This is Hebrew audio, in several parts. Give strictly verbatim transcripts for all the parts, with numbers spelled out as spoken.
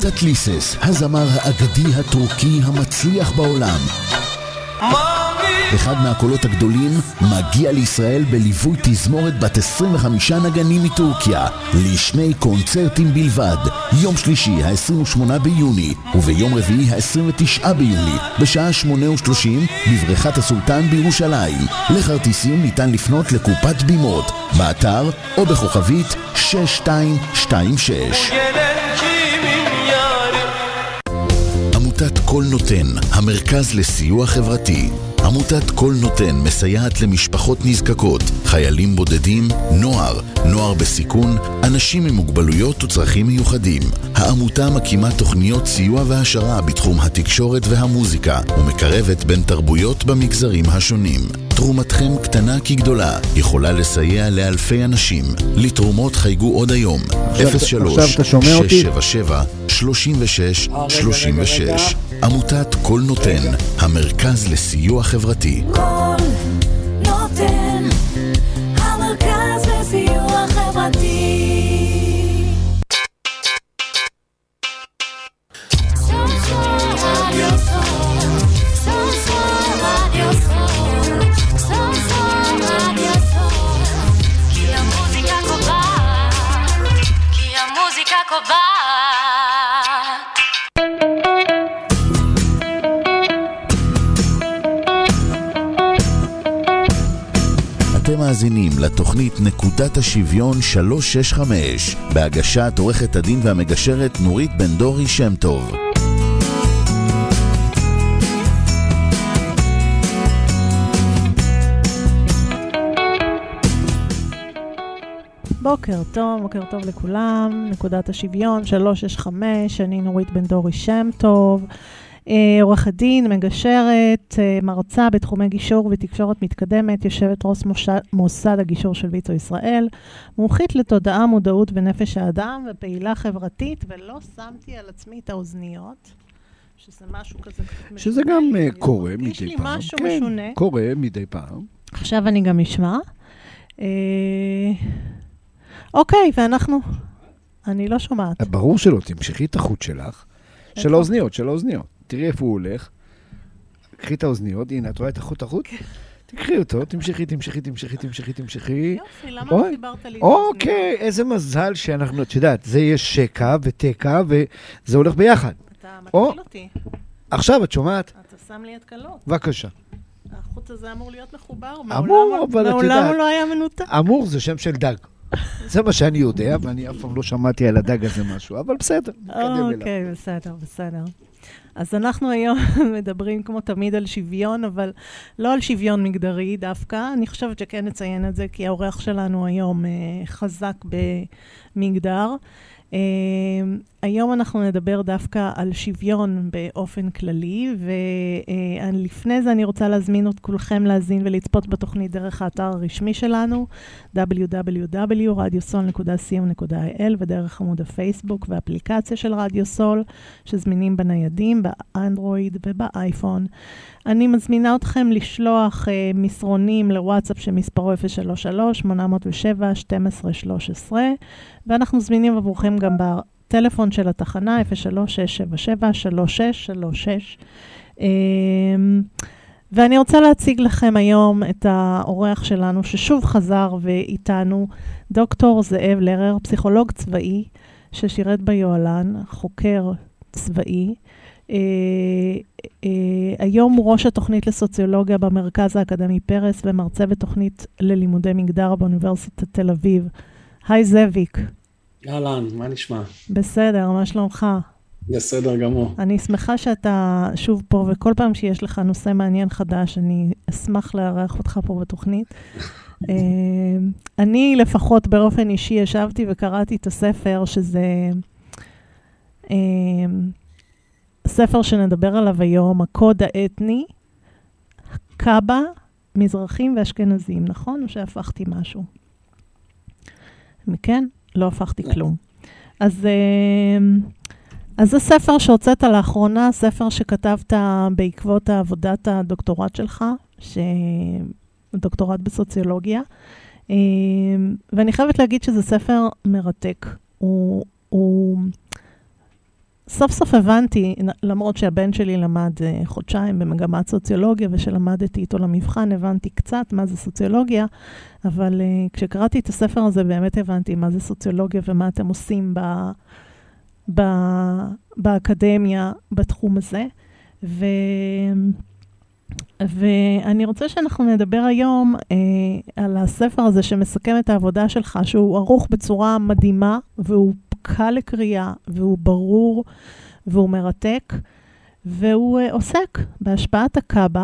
טטליסס, הזמר האגדי הטורקי המצליח בעולם. אחד מהקולות הגדולים מגיע לישראל בליווי תזמורת בת עשרים וחמישה נגנים מטורקיה לשני קונצרטים בלבד, יום שלישי ה-עשרים ושמונה ביוני וביום רביעי ה-עשרים ותשעה ביוני בשעה שמונה ושלושים בבריכת הסולטן בירושלים. לכרטיסים ניתן לפנות לקופת בימות באתר או בכוכבית שש שתיים שתיים שש. עמותת כל נותן, המרכז לסיוע חברתי. עמותת כל נותן מסייעת למשפחות נזקקות, חיילים בודדים, נוער, נוער בסיכון, אנשים עם מוגבלויות וצרכים מיוחדים. העמותה מקימה תוכניות סיוע והשרה בתחום התקשורת והמוזיקה ומקרבת בין תרבויות במגזרים השונים. תרומתכם קטנה כגדולה, יכולה לסייע לאלפי אנשים. לתרומות חייגו עוד היום אפס שלוש שש שבע שבע שלושים ושש שלושים ושש. עמותת כל נותן, המרכז לסיוע חברתי. כל נותן, המרכז לסיוע חברתי. אתם מאזינים לתוכנית נקודת השוויון שלוש שש חמש בהגשת עורכת הדין והמגשרת נורית בן דורי שם טוב. בוקר טוב, בוקר טוב לכולם. נקודת השוויון שלוש שש חמש, אני נורית בן דורי שם טוב, עורכת דין, מגשרת, מרצה בתחומי גישור ותקשורת מתקדמת, יושבת ראש מוסד הגישור של ויצו ישראל, מומחית לתודעה, מודעות ונפש האדם ופעילה חברתית, ולא שמתי על עצמי את האוזניות, שזה משהו כזה משונה. שזה גם קורה מדי פעם. יש לי משהו משונה. קורה מדי פעם. עכשיו אני גם אשמע. אוקיי, ואנחנו... אני לא שומעת. ברור שלא, תמשכי את החוט שלך, של האוזניות, של האוזניות. תראי איפה הוא הולך, קחי את האוזניות, הנה, את רואה את החוט החוט? תקחי אותו, תמשכי, תמשכי, תמשכי, תמשכי, תמשכי. יופי, למה לא דיברת לי? אוקיי, איזה מזל שאנחנו, את יודעת, זה יש שקע ותקע, וזה הולך ביחד. אתה מתחיל אותי. עכשיו את שומעת? אתה שם לי את קלות. בבקשה. החוט הזה אמור להיות מחובר. אמור, אבל את יודעת. מעולם הוא לא היה מנותק. אמור זה שם של דג. זה מה שאני יודע, ואני אף פעם לא שמעתי על הדג הזה משהו, אבל בסדר. אוקיי, בסדר, בסדר. אז אנחנו היום מדברים כמו תמיד על שוויון, אבל לא על שוויון מגדרי דווקא. אני חושבת שכן נציין את זה, כי האורח שלנו היום חזק במגדר. היום אנחנו נדבר דווקא על שוויון באופן כללי, ולפני זה אני רוצה להזמין את כולכם להזין ולצפות בתוכנית דרך האתר הרשמי שלנו, דאבליו דאבליו דאבליו נקודה רדיוסול נקודה סי או נקודה איי אל, ודרך עמוד הפייסבוק והאפליקציה של רדיוסול, שזמינים בניידים, באנדרואיד ובאייפון. אני מזמינה אתכם לשלוח uh, מסרונים לוואטסאפ שמספרו אפס שלוש שלוש שמונה אפס שבע שתים עשרה שלוש עשרה, ואנחנו זמינים עבורכם גם בטלפון של התחנה אפס שלוש שש שבע שבע שלוש שש שלוש שש. Um, ואני רוצה להציג לכם היום את האורח שלנו ששוב חזר ואיתנו, דוקטור זאב לרר, פסיכולוג צבאי ששירת ביועלן, חוקר צבאי. Uh, uh, היום הוא ראש התוכנית לסוציולוגיה במרכז האקדמי פרס ומרצה בתוכנית ללימודי מגדר באוניברסיטת תל אביב. היי זאביק. אהלן, מה נשמע? בסדר, מה שלומך? בסדר גמור. אני שמחה שאתה שוב פה, וכל פעם שיש לך נושא מעניין חדש, אני אשמח לארח אותך פה בתוכנית. uh, אני לפחות באופן אישי ישבתי וקראתי את הספר שזה... Uh, ספר שנדבר עליו היום, הקוד האתני, קאבה, מזרחים ואשכנזים, נכון? או שהפכתי משהו? מכן? לא הפכתי כלום. אז, אז זה ספר שהוצאת לאחרונה, ספר שכתבת בעקבות עבודת הדוקטורט שלך, דוקטורט בסוציולוגיה, ואני חייבת להגיד שזה ספר מרתק. הוא... הוא סוף סוף הבנתי, למרות שהבן שלי למד חודשיים במגמת סוציולוגיה, ושלמדתי איתו למבחן, הבנתי קצת מה זה סוציולוגיה, אבל כשקראתי את הספר הזה, באמת הבנתי מה זה סוציולוגיה, ומה אתם עושים ב, ב, באקדמיה בתחום הזה. ו... ואני רוצה שאנחנו נדבר היום אה, על הספר הזה שמסכם את העבודה שלך, שהוא ערוך בצורה מדהימה, והוא קל לקריאה, והוא ברור, והוא מרתק, והוא אה, עוסק בהשפעת הקאבה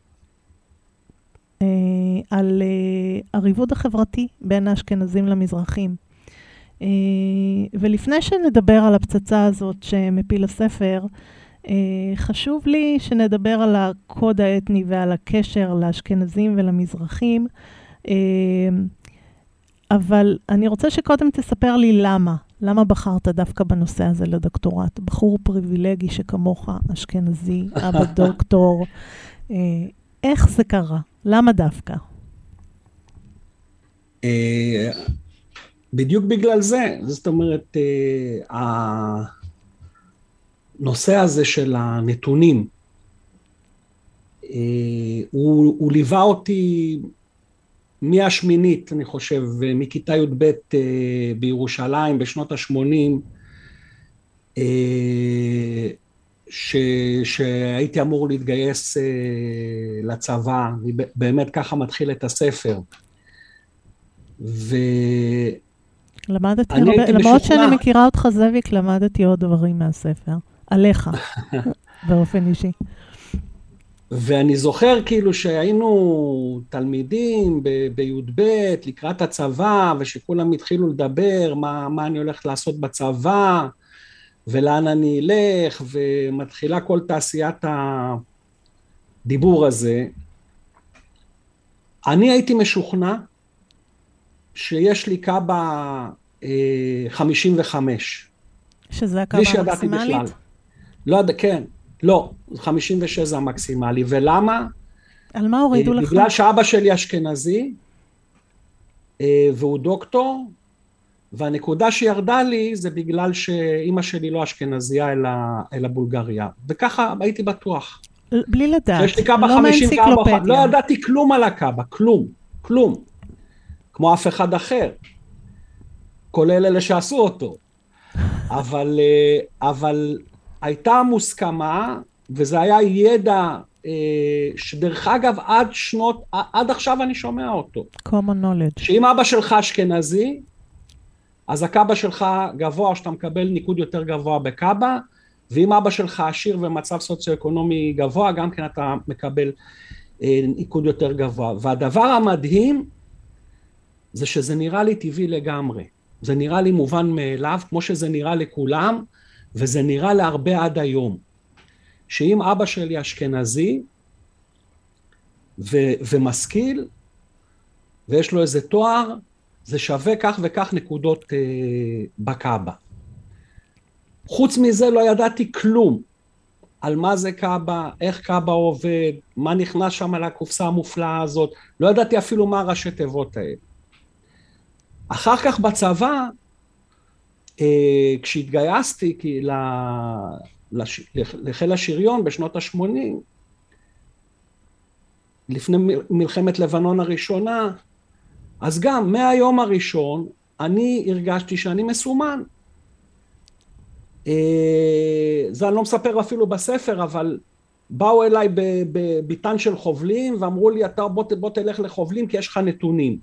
אה, על אה, הריבוד החברתי בין האשכנזים למזרחים. אה, ולפני שנדבר על הפצצה הזאת שמפיל הספר, Uh, חשוב לי שנדבר על הקוד האתני ועל הקשר לאשכנזים ולמזרחים, uh, אבל אני רוצה שקודם תספר לי למה, למה בחרת דווקא בנושא הזה לדוקטורט, בחור פריבילגי שכמוך, אשכנזי, אבא דוקטור, uh, איך זה קרה? למה דווקא? Uh, בדיוק בגלל זה, זאת אומרת, uh, ה... הנושא הזה של הנתונים, הוא, הוא ליווה אותי מהשמינית, אני חושב, מכיתה י"ב בירושלים בשנות ה-שמונים, ש, שהייתי אמור להתגייס לצבא, באמת ככה מתחיל את הספר. ו... למדתי הרבה, למרות שאני מכירה אותך זאביק, למדתי עוד דברים מהספר. עליך, באופן אישי. ואני זוכר כאילו שהיינו תלמידים בי"ב לקראת הצבא, ושכולם התחילו לדבר מה, מה אני הולך לעשות בצבא, ולאן אני אלך, ומתחילה כל תעשיית הדיבור הזה. אני הייתי משוכנע שיש לי קאבה אה, חמישים וחמש. שזה הקאבה המקסימלית? לא, כן, לא, חמישים ושש זה המקסימלי, ולמה? על מה הורידו לך? בגלל שאבא שלי אשכנזי, והוא דוקטור, והנקודה שירדה לי זה בגלל שאמא שלי לא אשכנזיה אלא, אלא בולגריה, וככה הייתי בטוח. בלי לדעת, יש לי קאבה לא חמישים וארבע, מאנציקלופדיה. לא ידעתי כלום על הקאבה, כלום, כלום, כמו אף אחד אחר, כולל אלה שעשו אותו, אבל, אבל הייתה מוסכמה, וזה היה ידע שדרך אגב עד שנות, עד עכשיו אני שומע אותו. common knowledge. שאם אבא שלך אשכנזי, אז הקאבה שלך גבוה, או שאתה מקבל ניקוד יותר גבוה בקאבה, ואם אבא שלך עשיר ומצב סוציו-אקונומי גבוה, גם כן אתה מקבל ניקוד יותר גבוה. והדבר המדהים, זה שזה נראה לי טבעי לגמרי. זה נראה לי מובן מאליו, כמו שזה נראה לכולם, וזה נראה להרבה עד היום. שאם אבא שלי אשכנזי, ו- ומשכיל, ויש לו איזה תואר, זה שווה כך וכך נקודות אה, בקאבה. חוץ מזה לא ידעתי כלום, על מה זה קאבה, איך קאבה עובד, מה נכנס שם על הקופסה המופלאה הזאת, לא ידעתי אפילו מה ראשי תיבות האלה. אחר כך בצבא, אה, כשהתגייסתי כי ל... לש... לחיל השריון בשנות ה-שמונים, לפני מלחמת לבנון הראשונה, אז גם מהיום הראשון אני הרגשתי שאני מסומן. זה אני לא מספר אפילו בספר, אבל באו אליי בביתן של חובלים ואמרו לי, אתה בוא, בוא תלך לחובלים כי יש לך נתונים.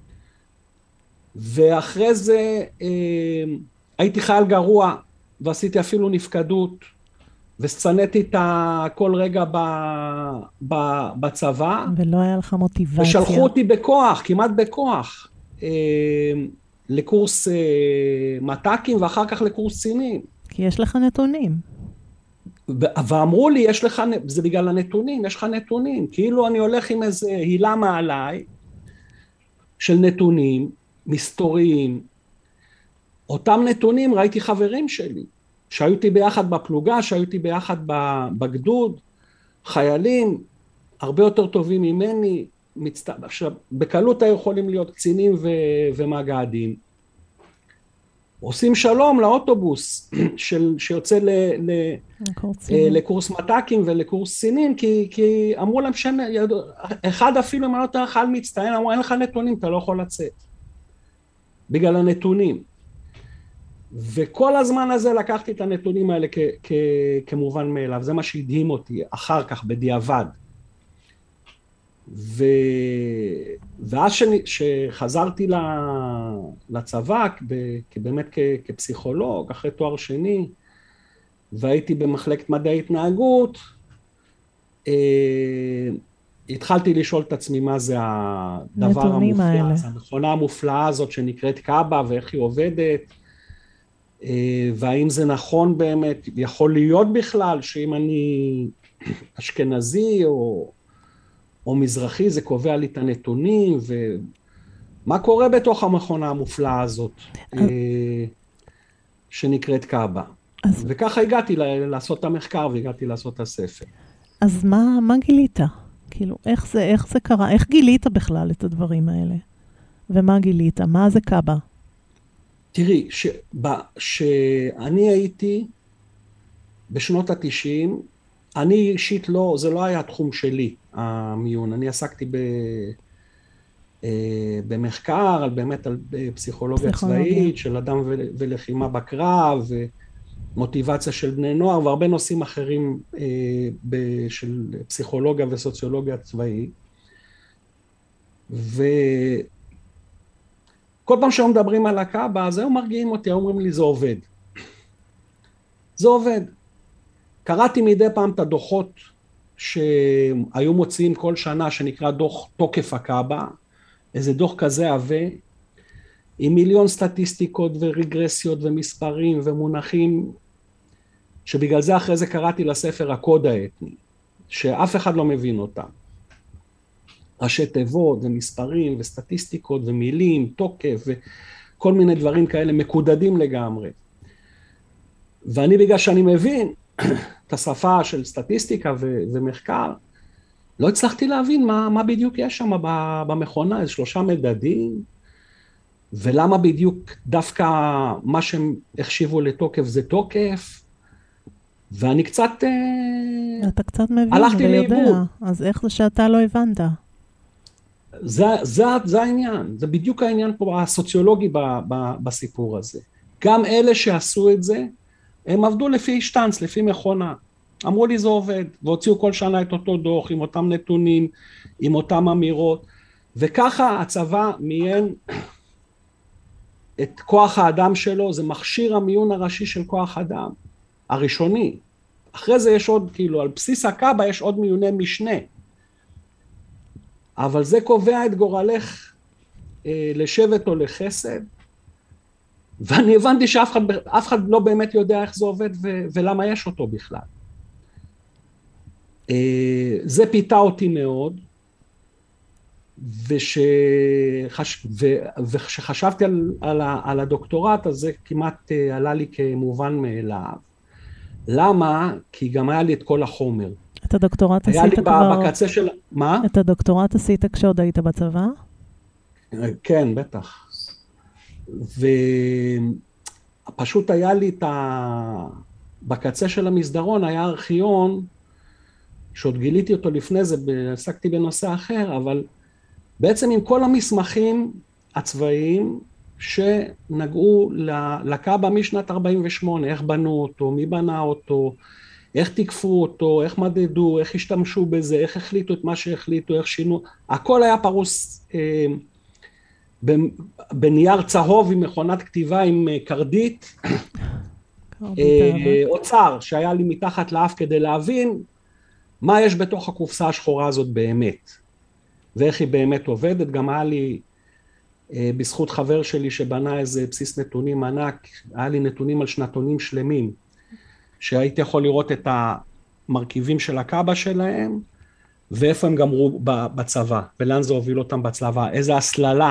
ואחרי זה הייתי חייל גרוע ועשיתי אפילו נפקדות, וסצנתי את כל רגע ב, ב, בצבא. ולא היה לך מוטיבציה. ושלחו אותי בכוח, כמעט בכוח, אה, לקורס אה, מת"קים, ואחר כך לקורס קצינים. כי יש לך נתונים. ואמרו לי, יש לך, זה בגלל הנתונים, יש לך נתונים. כאילו אני הולך עם איזה הילה מעליי, של נתונים, מסתוריים. אותם נתונים ראיתי חברים שלי. שהייתי ביחד בפלוגה, שהייתי ביחד בגדוד, חיילים, הרבה יותר טובים ממני, מצט... עכשיו, בקלות היו יכולים להיות קצינים ו... ומג"דים. עושים שלום לאוטובוס של, שיוצא ל, ל, לקורס מת"קים ולקורס סינים, כי, כי אמרו להם שהם, אחד אפילו אמר יותר אחד מצטיין, אמרו אין לך נתונים, אתה לא יכול לצאת. בגלל הנתונים. וכל הזמן הזה לקחתי את הנתונים האלה כ, כ, כמובן מאליו, זה מה שהדהים אותי אחר כך בדיעבד. ו... ואז שחזרתי לצבא, באמת כ... כפסיכולוג, אחרי תואר שני, והייתי במחלקת מדעי התנהגות, אה... התחלתי לשאול את עצמי מה זה הדבר המופלא, המכונה המופלאה הזאת שנקראת קאבה, ואיך היא עובדת, אה... והאם זה נכון באמת, יכול להיות בכלל, שאם אני אשכנזי או... או מזרחי, זה קובע לי את הנתונים, ומה קורה בתוך המכונה המופלאה הזאת, שנקראת קאבה. וככה הגעתי לעשות את המחקר, והגעתי לעשות את הספר. אז מה, מה גילית? כאילו, איך זה, איך זה קרה? איך גילית בכלל את הדברים האלה? ומה גילית? מה זה קאבה? תראי, שאני הייתי בשנות התשעים, אני אישית לא, זה לא היה התחום שלי, המיון. אני עסקתי ב, במחקר, על באמת על פסיכולוגיה צבאית, של אדם ולחימה בקרב, ומוטיבציה של בני נוער, והרבה נושאים אחרים של פסיכולוגיה וסוציולוגיה צבאית. וכל פעם שהיום מדברים על הקאבה, אז היום מרגיעים אותי, אומרים לי, זה עובד. זה עובד. קראתי מדי פעם את הדוחות שהיו מוציאים כל שנה, שנקרא דוח תוקף הקאבה, איזה דוח כזה עבה, עם מיליון סטטיסטיקות ורגרסיות ומספרים ומונחים, שבגלל זה אחרי זה קראתי לספר הקוד האתני, שאף אחד לא מבין אותם. ראשי תיבות ומספרים וסטטיסטיקות ומילים, תוקף וכל מיני דברים כאלה מקודדים לגמרי. ואני בגלל שאני מבין, את השפה של סטטיסטיקה ו- ומחקר, לא הצלחתי להבין מה, מה בדיוק יש שם במכונה, איזה שלושה מדדים, ולמה בדיוק דווקא מה שהם החשיבו לתוקף זה תוקף, ואני קצת, אתה קצת מבין הלכתי לאיבוד. אז איך זה שאתה לא הבנת? זה, זה, זה העניין, זה בדיוק העניין פה הסוציולוגי ב, ב, בסיפור הזה. גם אלה שעשו את זה, הם עבדו לפי שטנץ, לפי מכונה. אמרו לי זה עובד, והוציאו כל שנה את אותו דוח, עם אותם נתונים, עם אותם אמירות, וככה הצבא מיין את כוח האדם שלו, זה מכשיר המיון הראשי של כוח אדם, הראשוני. אחרי זה יש עוד, כאילו, על בסיס הקאבה יש עוד מיוני משנה. אבל זה קובע את גורלך אה, לשבט או לחסד, ואני הבנתי שאף אחד, אף אחד לא באמת יודע איך זה עובד ו, ולמה יש אותו בכלל. זה פיתה אותי מאוד, ושחש, ו, וכשחשבתי על, על, על הדוקטורט, אז זה כמעט עלה לי כמובן מאליו. למה? כי גם היה לי את כל החומר. את הדוקטורט עשית כבר... היה לי בקצה של... מה? את הדוקטורט עשית כשעוד היית בצבא? כן, בטח. ופשוט היה לי את ה... בקצה של המסדרון היה ארכיון, שעוד גיליתי אותו לפני זה, עסקתי בנושא אחר, אבל בעצם עם כל המסמכים הצבאיים שנגעו לקאבה משנת ארבעים ושמונה, איך בנו אותו, מי בנה אותו, איך תקפו אותו, איך מדדו, איך השתמשו בזה, איך החליטו את מה שהחליטו, איך שינו, הכל היה פרוס... אה, בנייר צהוב עם מכונת כתיבה עם קרדית, אוצר שהיה לי מתחת לאף כדי להבין מה יש בתוך הקופסה השחורה הזאת באמת, ואיך היא באמת עובדת. גם היה לי, בזכות חבר שלי שבנה איזה בסיס נתונים ענק, היה לי נתונים על שנתונים שלמים, שהייתי יכול לראות את המרכיבים של הקאבה שלהם, ואיפה הם גמרו בצבא, ולאן זה הוביל אותם בצבא, איזה הסללה,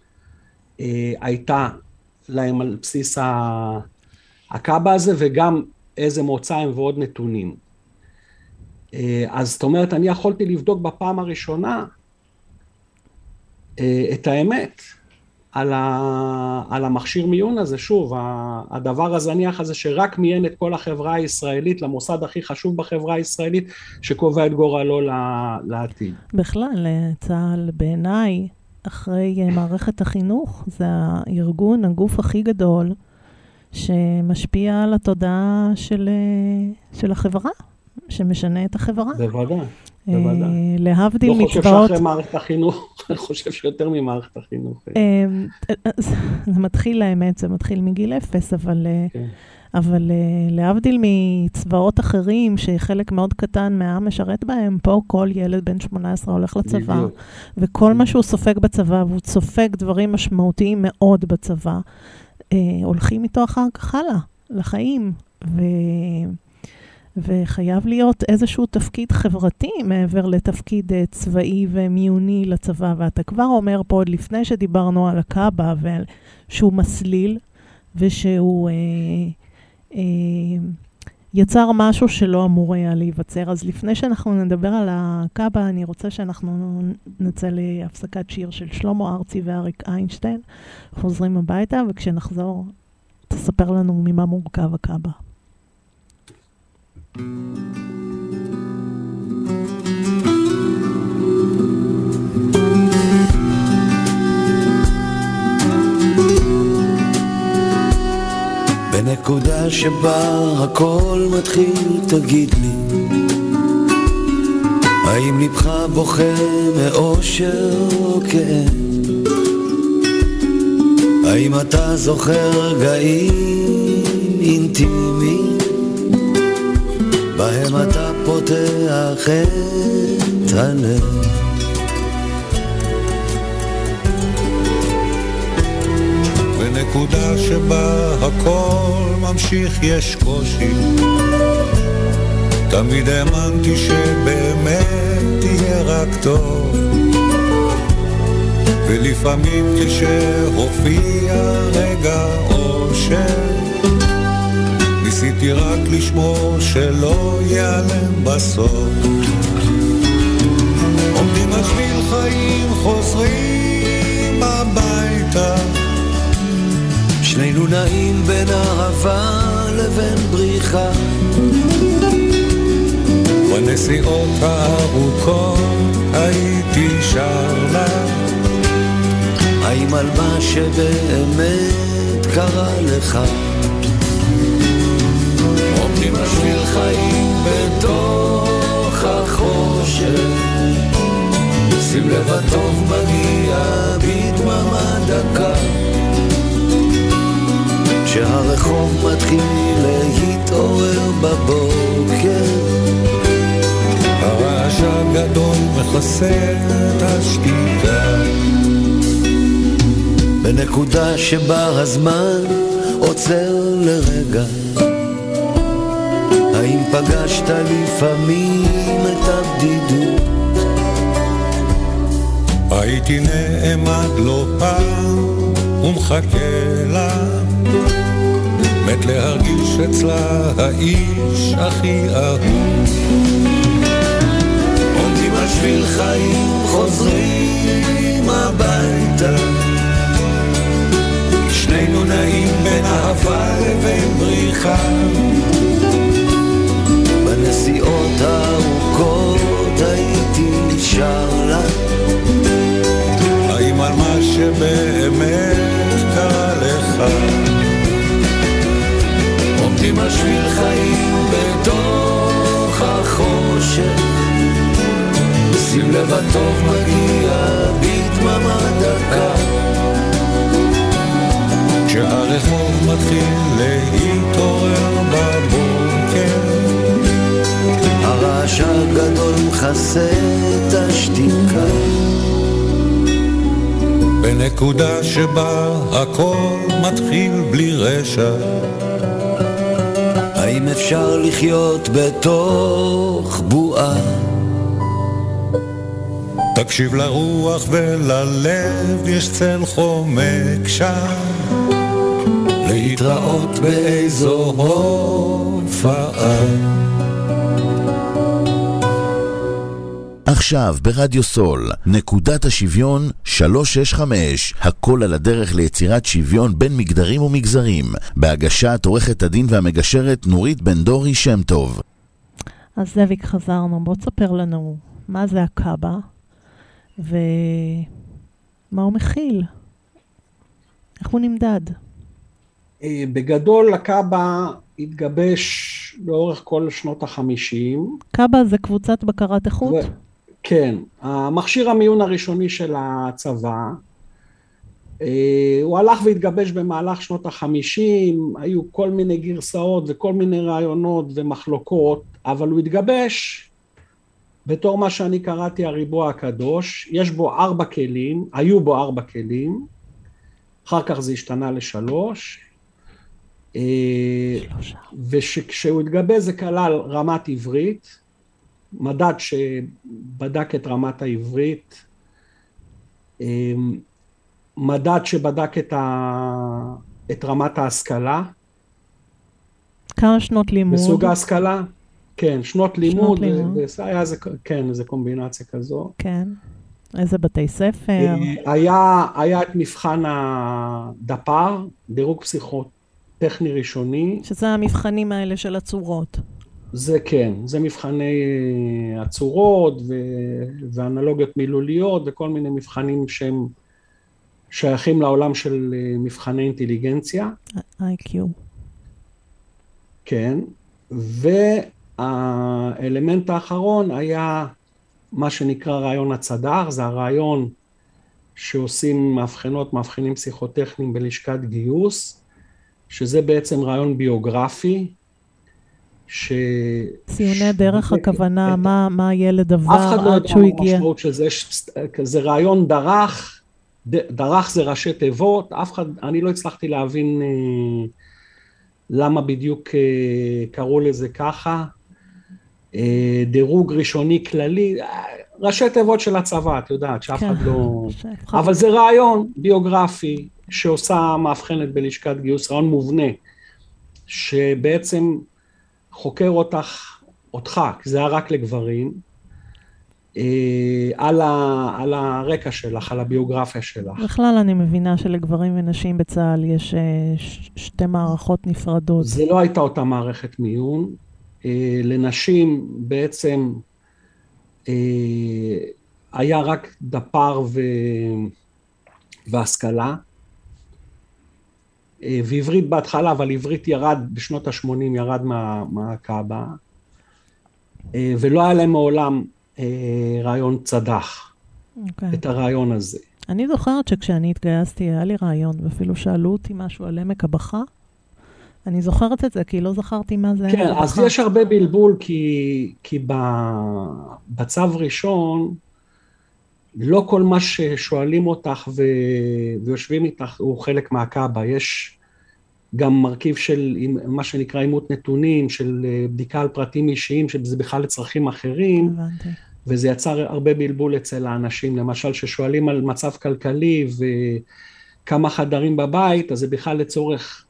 הייתה להם על בסיס הקאבה הזה, וגם איזה מוצא הם ועוד נתונים. אז זאת אומרת, אני יכולתי לבדוק בפעם הראשונה את האמת, על, ה, על המכשיר מיון הזה, שוב, הדבר הזניח הזה שרק מיין את כל החברה הישראלית, למוסד הכי חשוב בחברה הישראלית, שקובע את גורלו לעתיד. בכלל, צה"ל בעיניי, אחרי מערכת החינוך, זה הארגון, הגוף הכי גדול, שמשפיע על התודעה של, של החברה, שמשנה את החברה. בוודאי. בוודאי. להבדיל מצבאות... לא חושב שאחרי מערכת החינוך, אני חושב שיותר ממערכת החינוך. זה מתחיל האמת, זה מתחיל מגיל אפס, אבל, אבל להבדיל מצבאות אחרים, שחלק מאוד קטן מהעם משרת בהם, פה כל ילד בן שמונה עשרה הולך לצבא, וכל מה שהוא סופג בצבא, והוא סופג דברים משמעותיים מאוד בצבא, הולכים איתו אחר כך הלאה, לחיים, ו... וחייב להיות איזשהו תפקיד חברתי מעבר לתפקיד צבאי ומיוני לצבא. ואתה כבר אומר פה עוד לפני שדיברנו על הקאבה, שהוא מסליל ושהוא אה, אה, יצר משהו שלא אמור היה להיווצר. אז לפני שאנחנו נדבר על הקאבה, אני רוצה שאנחנו נצא להפסקת שיר של שלמה ארצי ואריק איינשטיין. חוזרים הביתה, וכשנחזור תספר לנו ממה מורכב הקאבה. בנקודה שבה הכל מתחיל תגיד לי, האם לבך בוכה מאושר או כאב? האם אתה זוכר רגעים אינטימיים בהם אתה פותח את הלב? בנקודה שבה הכל ממשיך יש קושי, תמיד האמנתי שבאמת יהיה רק טוב, ולפעמים כשהופיע רגע אושר, ניסיתי רק לשמור שלא ייעלם בסוף. עומדים על שביל חיים חוזרים הביתה, שנינו נעים בין אהבה לבין בריחה, בנסיעות הארוכות הייתי שר לה, האם על מה שבאמת קרה לך? עומדים על שביל חיים בתוך החושך, שים לב הטוב מגיע בדממה דקה, שהרחוב מתחיל להתעורר בבוקר, הרעש הגדול מכסה את השתיקה. בנקודה שבה הזמן עוצר לרגע, האם פגשת לפעמים את הבדידות? הייתי נעמד לא פעם ומחכה לה, מת להרגיש אצלה האיש הכי אהוב. עומדים על שביל חיים חוזרים הביתה, שנינו נעים בין אהבה לבין בריחה, בנסיעות הארוכות הייתי שר לה, האם על מה שבאמת קרה לך? עומדים על שביל חיים בתוך החושך, שים לב הטוב מגיע בדממה דקה, כשהרחוב מתחיל להתעורר בבוקר, הרעש הגדול מכסה את השתיקה. בנקודה שבה הכל מתחיל בלי רשע, האם אפשר לחיות בתוך בועה? תקשיב לרוח וללב, יש צל חומק שם, להתראות באיזו הופעה. עכשיו ברדיו סול, נקודת השוויון שלוש שש חמש, הכל על הדרך ליצירת שוויון בין מגדרים ומגזרים, בהגשת עורכת הדין והמגשרת נורית בן דורי שם טוב. אז זאביק, חזרנו, בוא תספר לנו מה זה הקאבה ומה הוא מכיל, איך הוא נמדד. בגדול הקאבה התגבש לאורך כל שנות החמישים. קאבה זה קבוצת בקרת איכות? ו... כן, המכשיר המיון הראשוני של הצבא, הוא הלך והתגבש במהלך שנות החמישים, היו כל מיני גרסאות וכל מיני רעיונות ומחלוקות, אבל הוא התגבש בתור מה שאני קראתי הריבוע הקדוש. יש בו ארבע כלים, היו בו ארבע כלים, אחר כך זה השתנה לשלוש, וכשהוא התגבש זה כלל רמת עברית, מדד שבדק את רמת העברית, מדד שבדק את, ה... את רמת ההשכלה. כמה שנות לימוד? בסוג ההשכלה, כן, שנות לימוד, שנות לימוד. ו... היה זה, כן, איזו קומבינציה כזו. כן, איזה בתי ספר? היה, היה את מבחן הדפ"ר, דירוג פסיכוטכני ראשוני. שזה המבחנים האלה של הצורות. זה כן, זה מבחני הצורות ו... ואנלוגיות מילוליות וכל מיני מבחנים שהם שייכים לעולם של מבחני אינטליגנציה. איי קיו. כן, והאלמנט האחרון היה מה שנקרא רעיון הצדר, זה הרעיון שעושים מאבחנות, מאבחנים פסיכוטכניים בלשכת גיוס, שזה בעצם רעיון ביוגרפי, ש... ציוני דרך ש... הכוונה, את... מה, מה הילד עבר עד שהוא הגיע. אף אחד לא יודע מה המשמעות של זה, זה רעיון דרך, דרך זה ראשי תיבות, אף אחד, אני לא הצלחתי להבין אה, למה בדיוק אה, קראו לזה ככה, אה, דירוג ראשוני כללי, אה, ראשי תיבות של הצבא, את יודעת, שאף אחד לא... אבל זה רעיון ביוגרפי שעושה מאבחנת בלשכת גיוס, רעיון מובנה, שבעצם חוקר אותך, אותך, כי זה היה רק לגברים, על, ה, על הרקע שלך, על הביוגרפיה שלך. בכלל אני מבינה שלגברים ונשים בצה"ל יש ש, שתי מערכות נפרדות. זה לא הייתה אותה מערכת מיון. לנשים בעצם היה רק דפ"ר ו... והשכלה, ועברית בהתחלה, אבל עברית ירד, בשנות ה-שמונים ירד מה, מהקאבה, ולא היה להם מעולם רעיון צדח, okay. את הרעיון הזה. אני זוכרת שכשאני התגייסתי, היה לי רעיון, ואפילו שאלו אותי משהו על עמק הבכה, אני זוכרת את זה, כי לא זכרתי מה זה. כן, אז יש הרבה בלבול, כי, כי בצו ראשון, לא כל מה ששואלים אותך ו... ויושבים איתך הוא חלק מהקאבה, יש גם מרכיב של מה שנקרא אימות נתונים, של בדיקה על פרטים אישיים, שזה בכלל לצרכים אחרים, הבנתי. וזה יצר הרבה בלבול אצל האנשים, למשל ששואלים על מצב כלכלי וכמה חדרים בבית, אז זה בכלל לצורך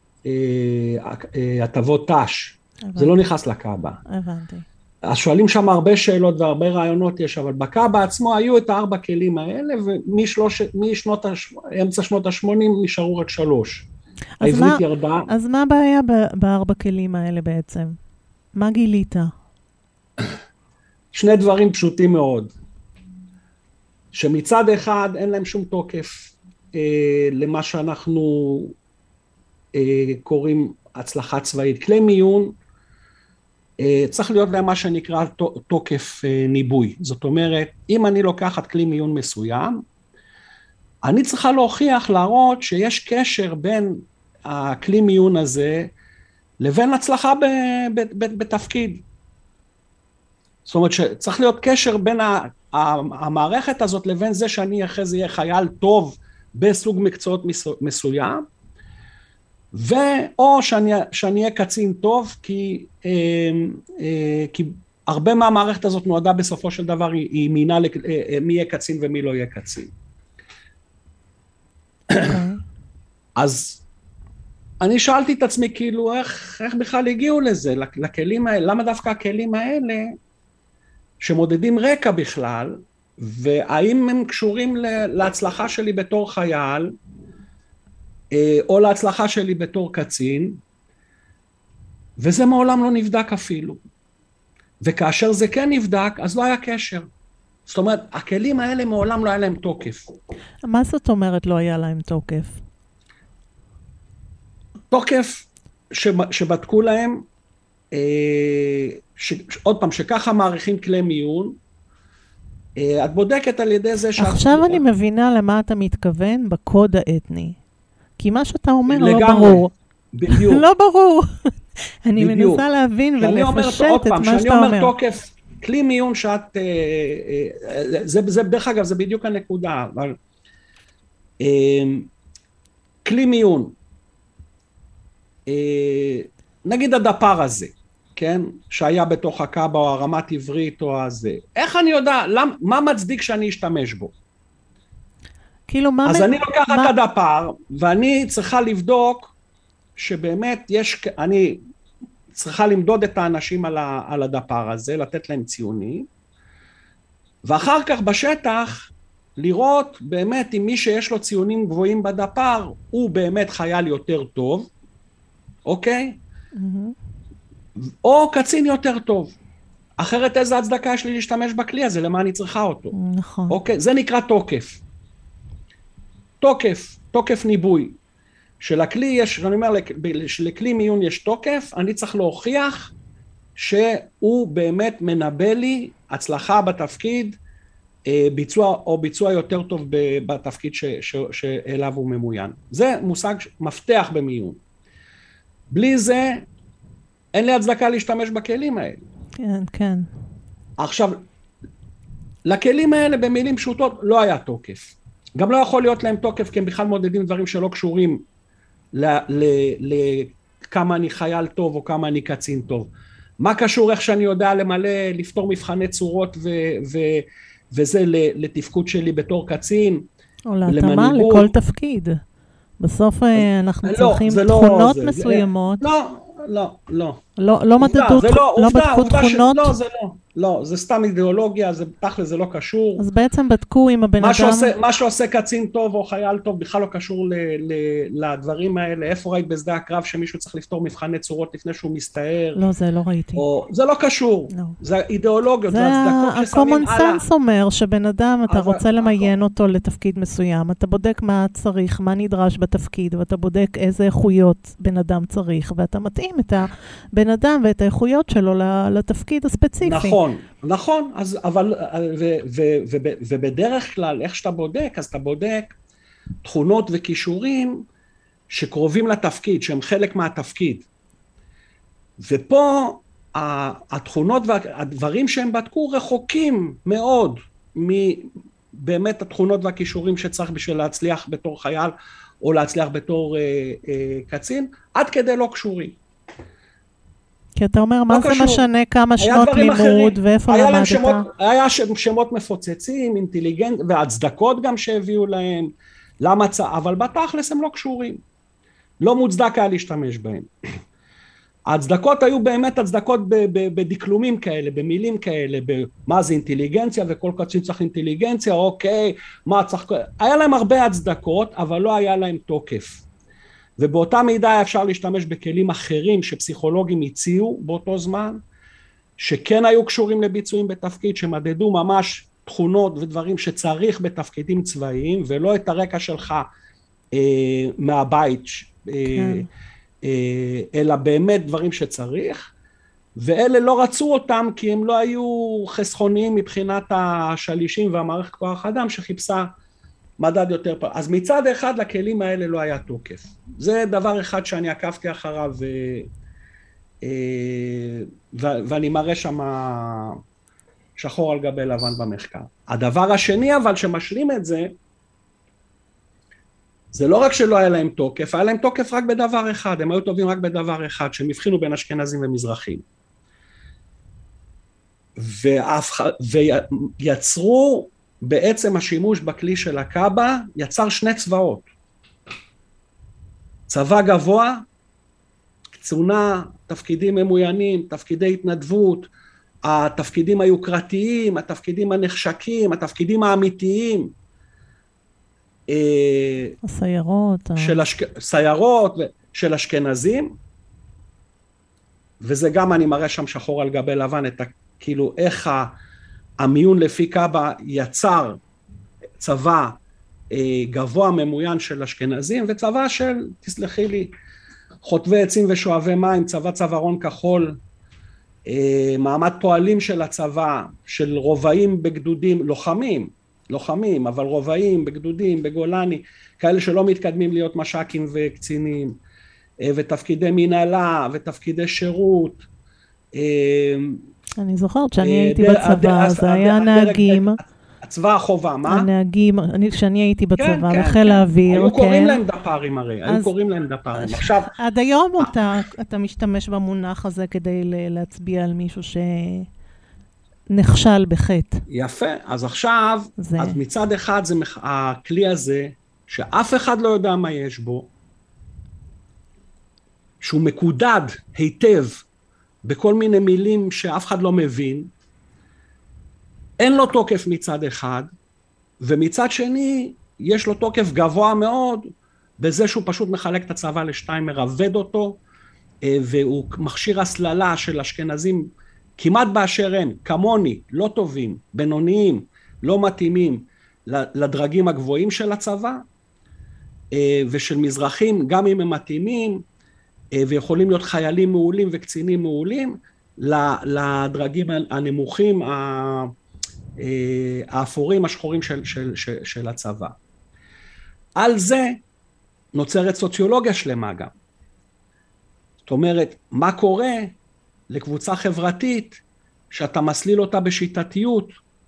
הטבות ת"ש, זה לא נכנס לקאבה. הבנתי. אז שואלים שם הרבה שאלות והרבה רעיונות יש, אבל בקאבה עצמו היו את הארבע כלים האלה, ומשנות, אמצע שנות ה-שמונים נשארו רק שלוש. העברית ירדה. אז מה הבעיה בארבע כלים האלה בעצם? מה גילית? שני דברים פשוטים מאוד. שמצד אחד אין להם שום תוקף אה, למה שאנחנו אה, קוראים הצלחה צבאית. כלי מיון, צריך להיות להם מה שנקרא תוקף ניבוי. זאת אומרת, אם אני לוקחת כלי מיון מסוים, אני צריכה להוכיח, להראות שיש קשר בין הכלי מיון הזה לבין הצלחה ב- ב- ב- בתפקיד. זאת אומרת שצריך להיות קשר בין המערכת הזאת לבין זה שאני אחרי זה יהיה חייל טוב בסוג מקצועות מסוים, ואו שאני, שאני אהיה קצין טוב, כי, אה, אה, כי הרבה מהמערכת הזאת נועדה בסופו של דבר, היא, היא מינה אה, מי יהיה קצין ומי לא יהיה קצין. Okay. אז אני שאלתי את עצמי, כאילו, איך, איך בכלל הגיעו לזה, לכלים האלה, למה דווקא הכלים האלה, שמודדים רקע בכלל, והאם הם קשורים להצלחה שלי בתור חייל, או להצלחה שלי בתור קצין, וזה מעולם לא נבדק אפילו. וכאשר זה כן נבדק, אז לא היה קשר. זאת אומרת, הכלים האלה מעולם לא היה להם תוקף. מה זאת אומרת לא היה להם תוקף? תוקף שבדקו להם, ש, עוד פעם, שככה מעריכים כלי מיון, את בודקת על ידי זה שאת... עכשיו אני מבינה למה אתה מתכוון בקוד האתני. כי מה שאתה אומר לא לגמרי, ברור. בדיוק. לא ברור. אני בדיוק. מנסה להבין ולפשט את מה שאתה אומר. כשאני אומר תוקף, כלי מיון שאת... זה, זה, דרך אגב, זה בדיוק הנקודה, אבל... כלי מיון, נגיד הדפר הזה, כן? שהיה בתוך הקאבה או הרמת עברית או הזה. איך אני יודע, למ, מה מצדיק שאני אשתמש בו? כאילו מה... אז מ... אני לוקח מה... את הדפר, ואני צריכה לבדוק שבאמת יש, אני צריכה למדוד את האנשים על, ה, על הדפר הזה, לתת להם ציונים, ואחר כך בשטח, לראות באמת אם מי שיש לו ציונים גבוהים בדפר, הוא באמת חייל יותר טוב, אוקיי? Mm-hmm. או קצין יותר טוב. אחרת איזה הצדקה יש לי להשתמש בכלי הזה, למה אני צריכה אותו? נכון. אוקיי? זה נקרא תוקף. תוקף, תוקף ניבוי. שלכלי יש, אני אומר, שלכלי מיון יש תוקף, אני צריך להוכיח שהוא באמת מנבא לי הצלחה בתפקיד, ביצוע או ביצוע יותר טוב בתפקיד ש, ש, שאליו הוא ממוין. זה מושג מפתח במיון. בלי זה, אין לי הצדקה להשתמש בכלים האלה. כן, כן. עכשיו, לכלים האלה במילים פשוטות לא היה תוקף. גם לא יכול להיות להם תוקף, כי הם בכלל מודדים דברים שלא קשורים לכמה אני חייל טוב או כמה אני קצין טוב. מה קשור איך שאני יודע למלא, לפתור מבחני צורות ו... ו וזה לתפקוד שלי בתור קצין. או להתאמה לכל תפקיד. בסוף אנחנו לא, צריכים לא, תכונות זה, מסוימות. לא, לא, לא. לא, לא מדדו, לא, לא בדקו תכונות? לא, זה לא. לא, זה סתם אידיאולוגיה, זה תכל'ס, זה לא קשור. אז בעצם בדקו עם הבן מה אדם... שעושה, מה שעושה קצין טוב או חייל טוב בכלל לא קשור ל, ל, לדברים האלה. איפה ראית בשדה הקרב שמישהו צריך לפתור מבחני צורות לפני שהוא מסתער? לא, זה לא ראיתי. או, זה לא קשור. לא. זה אידיאולוגיות, זה, זה הצדקות ששמים הcommon הלאה. sense אומר שבן אדם, אתה אבל, רוצה למיין אותו לתפקיד מסוים, אתה בודק מה צריך, מה נדרש בתפקיד, ואתה בודק איזה איכויות בן אדם צריך, ואתה מתאים את הבן אדם ואת האיכויות שלו לתפקיד הספציפי. נכון, נכון. אז, אבל, ו, ו, ו, ו, ובדרך כלל, איך שאתה בודק, אז אתה בודק תכונות וכישורים שקרובים לתפקיד, שהם חלק מהתפקיד. ופה, התכונות והדברים שהם בדקו רחוקים מאוד, מבאמת התכונות והכישורים שצריך בשביל להצליח בתור חייל, או להצליח בתור אה, אה, קצין, עד כדי לא קשורים. כי אתה אומר, מה זה משנה כמה שנות לימוד, ואיפה למדת? היה שמות מפוצצים, אינטליגנט, והצדקות גם שהביאו להם, למה צע... אבל בתכלס הם לא קשורים. לא מוצדק היה להשתמש בהם. ההצדקות היו באמת הצדקות בדקלומים כאלה, במילים כאלה, מה זה אינטליגנציה, וכל קצין צריך אינטליגנציה, אוקיי, מה צריך... היה להם הרבה הצדקות, אבל לא היה להם תוקף. ובאותה מידה היה אפשר להשתמש בכלים אחרים שפסיכולוגים הציעו באותו זמן, שכן היו קשורים לביצועים בתפקיד, שמדדו ממש תכונות ודברים שצריך בתפקידים צבאיים, ולא את הרקע שלך אה, מהבית, אה, כן. אה, אלא באמת דברים שצריך, ואלה לא רצו אותם כי הם לא היו חסכוניים מבחינת השלישים והמערכת כוח אדם שחיפשה מדד יותר פעם. אז מצד אחד לכלים האלה לא היה תוקף. זה דבר אחד שאני עקבתי אחריו, ו... ו... ואני מראה שם שחור על גבי לבן במחקר. הדבר השני אבל שמשלים את זה, זה לא רק שלא היה להם תוקף, היה להם תוקף רק בדבר אחד, הם היו טובים רק בדבר אחד, שהם הבחינו בין אשכנזים ומזרחים. והפח... ויצרו בעצם השימוש בכלי של הקאבה, יצר שני צבאות. צבא גבוה, קצונה, תפקידים ממוינים, תפקידי התנדבות, התפקידים היוקרתיים, התפקידים הנחשקים, התפקידים האמיתיים, הסיירות, של השק... סיירות של אשכנזים, וזה גם אני מראה שם שחור על גבי לבן, את ה... כאילו איך המיון לפי קאבה יצר צבא גבוה ממוין של אשכנזים, וצבא של, תסלחי לי, חוטבי עצים ושואבי מים, צבא צווארון כחול, מעמד פועלים של הצבא, של רובעים בגדודים, לוחמים, לוחמים, אבל רובעים בגדודים, בגולני, כאלה שלא מתקדמים להיות מש"קים וקצינים, ותפקידי מנהלה, ותפקידי שירות. אני זוכרת שאני הייתי בצבא, זה היה נהגים. צבא החובה, מה? הנהגים, כשאני הייתי בצבא, בחיל האוויר. היו קוראים להם דפ"רים הרי, היו קוראים להם דפ"רים. עכשיו... עד היום אתה משתמש במונח הזה כדי להצביע על מישהו שנכשל בחטא. יפה, אז עכשיו, אז מצד אחד זה הכלי הזה, שאף אחד לא יודע מה יש בו, שהוא מקודד היטב בכל מיני מילים שאף אחד לא מבין, אין לו תוקף מצד אחד, ומצד שני יש לו תוקף גבוה מאוד, בזה שהוא פשוט מחלק את הצבא לשתיים, מרבד אותו, והוא מכשיר הסללה של אשכנזים כמעט באשר הם, כמוני, לא טובים, בינוניים, לא מתאימים לדרגים הגבוהים של הצבא, ושל מזרחים, גם אם הם מתאימים, ויכולים להיות חיילים מעולים וקצינים מעולים, לדרגים הנמוכים, האפורים, השחורים של, של, של, של הצבא. על זה נוצרת סוציולוגיה שלמה גם. זאת אומרת, מה קורה לקבוצה חברתית שאתה מסליל אותה בשיטתיות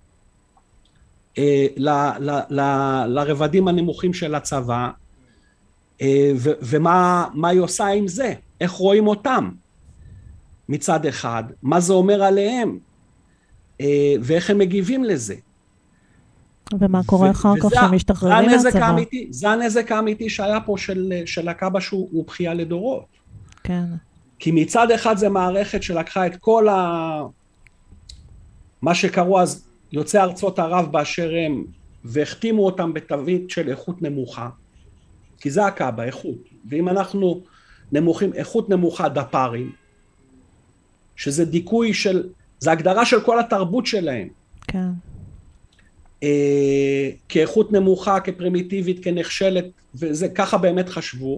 ל, ל, ל, לרבדים הנמוכים של הצבא, ו, ומה מה היא עושה עם זה? איך רואים אותם מצד אחד? מה זה אומר עליהם? ואיך הם מגיבים לזה. ומה קורה אחר כך שמשתחררים מהצבא? זה הנזק האמיתי שהיה פה של, של הקאבה שהוא בכייה לדורות. כן. כי מצד אחד זה מערכת שלקחה את כל ה... מה שקראו אז יוצאי ארצות ערב באשר הם, והחתימו אותם בתווית של איכות נמוכה, כי זה הקאבה, איכות. ואם אנחנו נמוכים, איכות נמוכה דפ"רים, שזה דיכוי של... זה הגדרה של כל התרבות שלהם. כן. אה, כאיכות נמוכה, כפרימיטיבית, כנכשלת, וזה ככה באמת חשבו.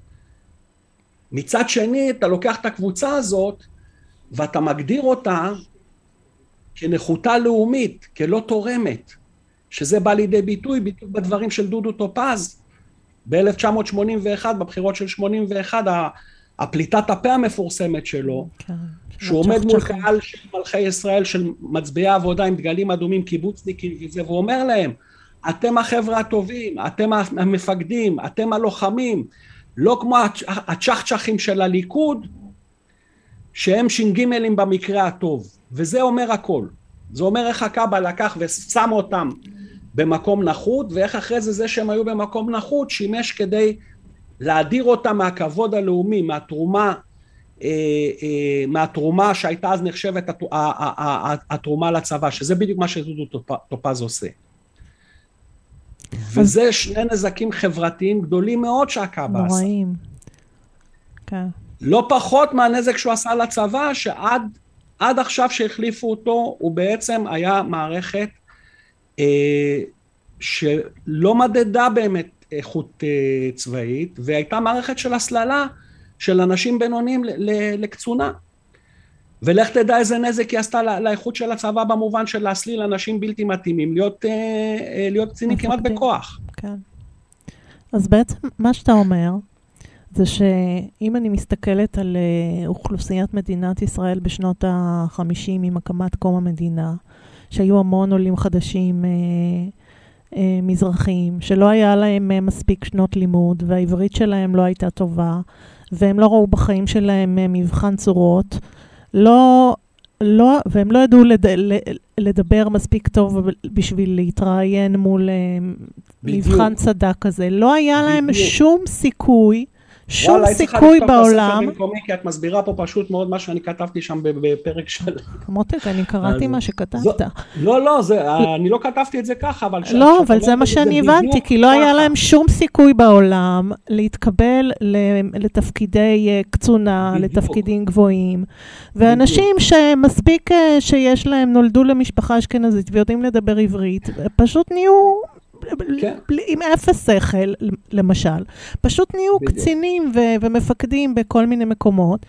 מצד שני, אתה לוקח את הקבוצה הזאת, ואתה מגדיר אותה כנחותה לאומית, כלא תורמת, שזה בא לידי ביטוי, בדיוק בדברים של דודו טופז, ב-אלף תשע מאות שמונים ואחת, בבחירות של שמונים ואחת, הפליטת הפה המפורסמת שלו, כן. שהוא עומד מול קהל של מלכי ישראל, של מצביעי עבודה עם דגלים אדומים, קיבוצניקים וזה, והוא אומר להם, אתם החבר'ה הטובים, אתם המפקדים, אתם הלוחמים, לא כמו הצ'חצ'חים של הליכוד, שהם שינגימלים במקרה הטוב, וזה אומר הכל. זה אומר איך הקאבה לקח ושם אותם במקום נחות, ואיך אחרי זה זה שהם היו במקום נחות, שימש כדי להדיר אותם מהכבוד הלאומי, מהתרומה, מהתרומה שהייתה אז נחשבת התרומה לצבא, שזה בדיוק מה שדודו טופז עושה. וזה שני נזקים חברתיים גדולים מאוד שהקאבה עשה. נוראים. כן. לא פחות מהנזק שהוא עשה לצבא, שעד עד עכשיו שהחליפו אותו, הוא בעצם היה מערכת אה, שלא מדדה באמת איכות אה, צבאית, והייתה מערכת של הסללה של אנשים בינוניים לקצונה. ולך תדע איזה נזק היא עשתה לאיכות של הצבא, במובן של להסליל אנשים בלתי מתאימים, להיות, אה, להיות קצינים כמעט בכוח. כן. אז בעצם מה שאתה אומר, זה שאם אני מסתכלת על אוכלוסיית מדינת ישראל בשנות ה-חמישים עם הקמת קום המדינה, שהיו המון עולים חדשים אה, אה, מזרחיים, שלא היה להם מספיק שנות לימוד, והעברית שלהם לא הייתה טובה, והם לא ראו בחיים שלהם מבחן צורות, לא, לא, והם לא ידעו לד, לדבר מספיק טוב בשביל להתראיין מול בדיוק. מבחן צדק כזה. לא היה להם בדיוק. שום סיכוי שום סיכוי בעולם. כי את מסבירה פה פשוט מאוד מה שאני כתבתי שם בפרק של... מותק, אני קראתי מה שכתבת. לא, לא, אני לא כתבתי את זה ככה, אבל... לא, אבל זה מה שאני הבנתי, כי לא היה להם שום סיכוי בעולם להתקבל לתפקידי קצונה, לתפקידים גבוהים, ואנשים שמספיק שיש להם, נולדו למשפחה אשכנזית ויודעים לדבר עברית, פשוט נהיו... עם אפס שכל, למשל. פשוט נהיו קצינים ומפקדים בכל מיני מקומות,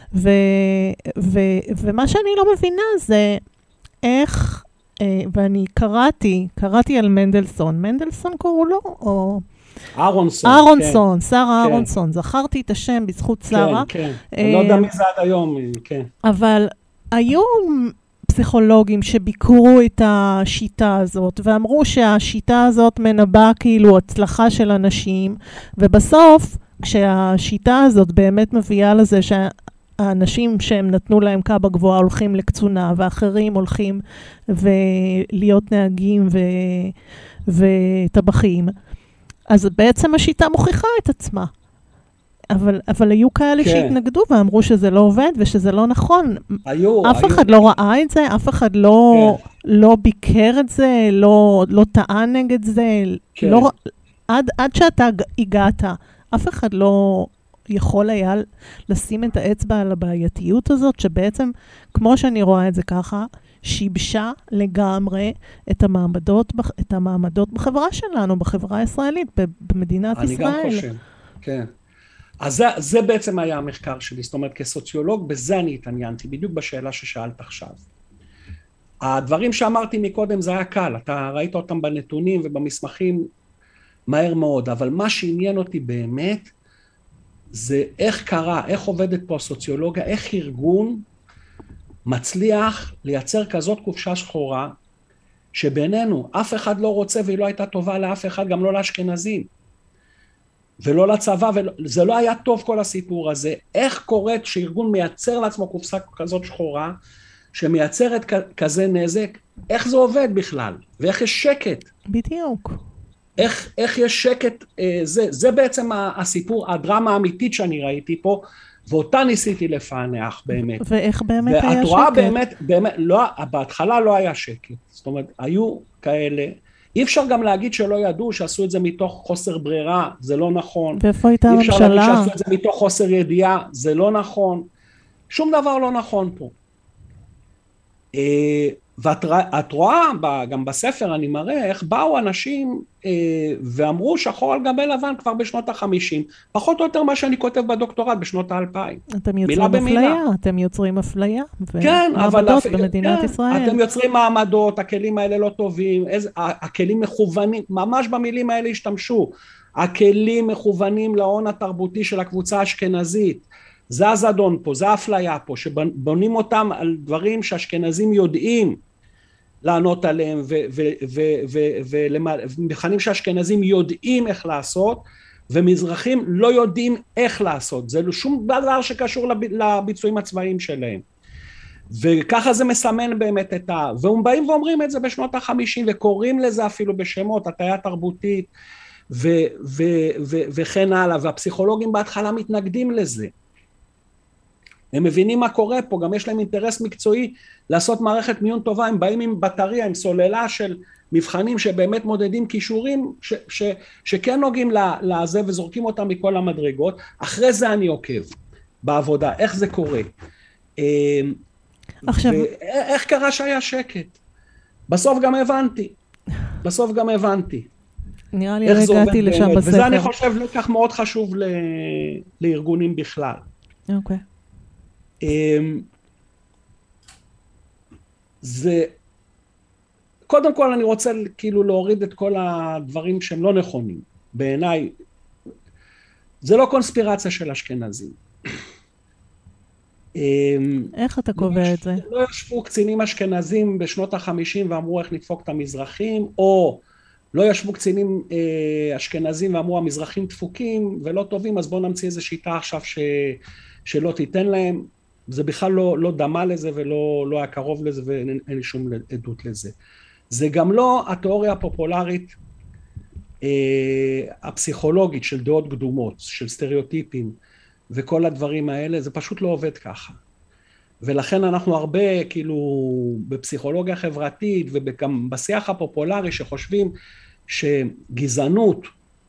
ומה שאני לא מבינה זה איך, ואני קראתי, קראתי על מנדלסון, מנדלסון קוראו לו, או... אהרונסון. אהרונסון, שרה אהרונסון, זכרתי את השם בזכות שרה. כן, כן, אני לא יודע מי זה עד היום, כן. אבל היו... פסיכולוגים שביקרו את השיטה הזאת, ואמרו שהשיטה הזאת מנבא כאילו הצלחה של אנשים, ובסוף, כשהשיטה הזאת באמת מביאה לזה שהאנשים שהם נתנו להם קב"א גבוהה הולכים לקצונה, ואחרים הולכים ולהיות נהגים ו... וטבחים, אז בעצם השיטה מוכיחה את עצמה. אבל, אבל היו כאלה כן. שהתנגדו ואמרו שזה לא עובד ושזה לא נכון. היו, אף היו. אחד לא ראה את זה, אף אחד לא, כן. לא ביקר את זה, לא, לא טען נגד זה. כן. לא, עד, עד שאתה הגעת, אף אחד לא יכול היה לשים את האצבע על הבעייתיות הזאת, שבעצם, כמו שאני רואה את זה ככה, שיבשה לגמרי את המעמדות, את המעמדות בחברה שלנו, בחברה הישראלית, במדינת אני ישראל. אני גם חושב, כן. אז זה, זה בעצם היה המחקר שלי, זאת אומרת, כסוציולוג, בזה אני התעניינתי, בדיוק בשאלה ששאלת עכשיו. הדברים שאמרתי מקודם זה היה קל, אתה ראית אותם בנתונים ובמסמכים מהר מאוד, אבל מה שעניין אותי באמת, זה איך קרה, איך עובדת פה הסוציולוגיה, איך ארגון מצליח לייצר כזאת קופשה שחורה, שבינינו אף אחד לא רוצה והיא לא הייתה טובה לאף אחד, גם לא לאשכנזים. ולא לצבא, וזה לא היה טוב כל הסיפור הזה. איך קורית שארגון מייצר לעצמו קופסה כזאת שחורה, שמייצרת כזה נזק, איך זה עובד בכלל? ואיך יש שקט? בדיוק. איך, איך יש שקט? זה, זה בעצם הסיפור, הדרמה האמיתית שאני ראיתי פה, ואותה ניסיתי לפענח באמת. ואיך באמת היה שקט? ואת רואה באמת, באמת, לא, בהתחלה לא היה שקט. זאת אומרת, היו כאלה, אי אפשר גם להגיד שלא ידעו שעשו את זה מתוך חוסר ברירה, זה לא נכון. ואיפה הייתה הממשלה? אי אפשר להגיד שעשו את זה מתוך חוסר ידיעה, זה לא נכון. שום דבר לא נכון פה. ואת רואה, גם בספר אני מראה, איך באו אנשים ואמרו שחור על גבי לבן כבר בשנות החמישים, פחות או יותר מה שאני כותב בדוקטורט בשנות האלפיים. אתם יוצרים אפליה, אתם יוצרים אפליה. כן, אבל... במדינת ישראל. אתם יוצרים מעמדות, הכלים האלה לא טובים, הכלים מכוונים, ממש במילים האלה השתמשו, הכלים מכוונים להון התרבותי של הקבוצה האשכנזית, זה הזדון פה, זה האפליה פה, שבונים אותם על דברים שאשכנזים יודעים לענות עליהם, ומבחנים שאשכנזים יודעים איך לעשות, ומזרחים לא יודעים איך לעשות, זה שום דבר שקשור לביצועים הצבאיים שלהם. וככה זה מסמן באמת את ה... והם באים ואומרים את זה בשנות החמישים, וקוראים לזה אפילו בשמות, הטיה תרבותית, ו- ו- ו- וכן הלאה, והפסיכולוגים בהתחלה מתנגדים לזה. הם מבינים מה קורה פה, גם יש להם אינטרס מקצועי לעשות מערכת מיון טובה, הם באים עם בטריה, עם סוללה של מבחנים שבאמת מודדים כישורים, ש- ש- שכן נוגעים לזה וזורקים אותם מכל המדרגות, אחרי זה אני עוקב בעבודה, איך זה קורה. עכשיו... ואיך קרה שהיה שקט? בסוף גם הבנתי, בסוף גם הבנתי. נראה לי הגעתי לשם בספר. וזה אני חושב לקח מאוד חשוב ל... לארגונים בכלל. אוקיי. זה, קודם כל אני רוצה כאילו להוריד את כל הדברים שהם לא נכונים. בעיניי, זה לא קונספירציה של אשכנזים. איך אתה קובע את זה? לא ישבו קצינים אשכנזים בשנות החמישים ואמרו איך נדפוק את המזרחים, או לא ישבו קצינים אשכנזים ואמרו המזרחים דפוקים ולא טובים, אז בואו נמציא איזו שיטה עכשיו ש, שלא תיתן להם. זה בכלל לא, לא דמה לזה ולא לא היה קרוב לזה ואין לי שום עדות לזה. זה גם לא התיאוריה הפופולרית הפסיכולוגית של דעות קדומות, של סטריאוטיפים וכל הדברים האלה, זה פשוט לא עובד ככה. ולכן אנחנו הרבה, כאילו, בפסיכולוגיה חברתית וגם בשיח הפופולרי שחושבים שגזענות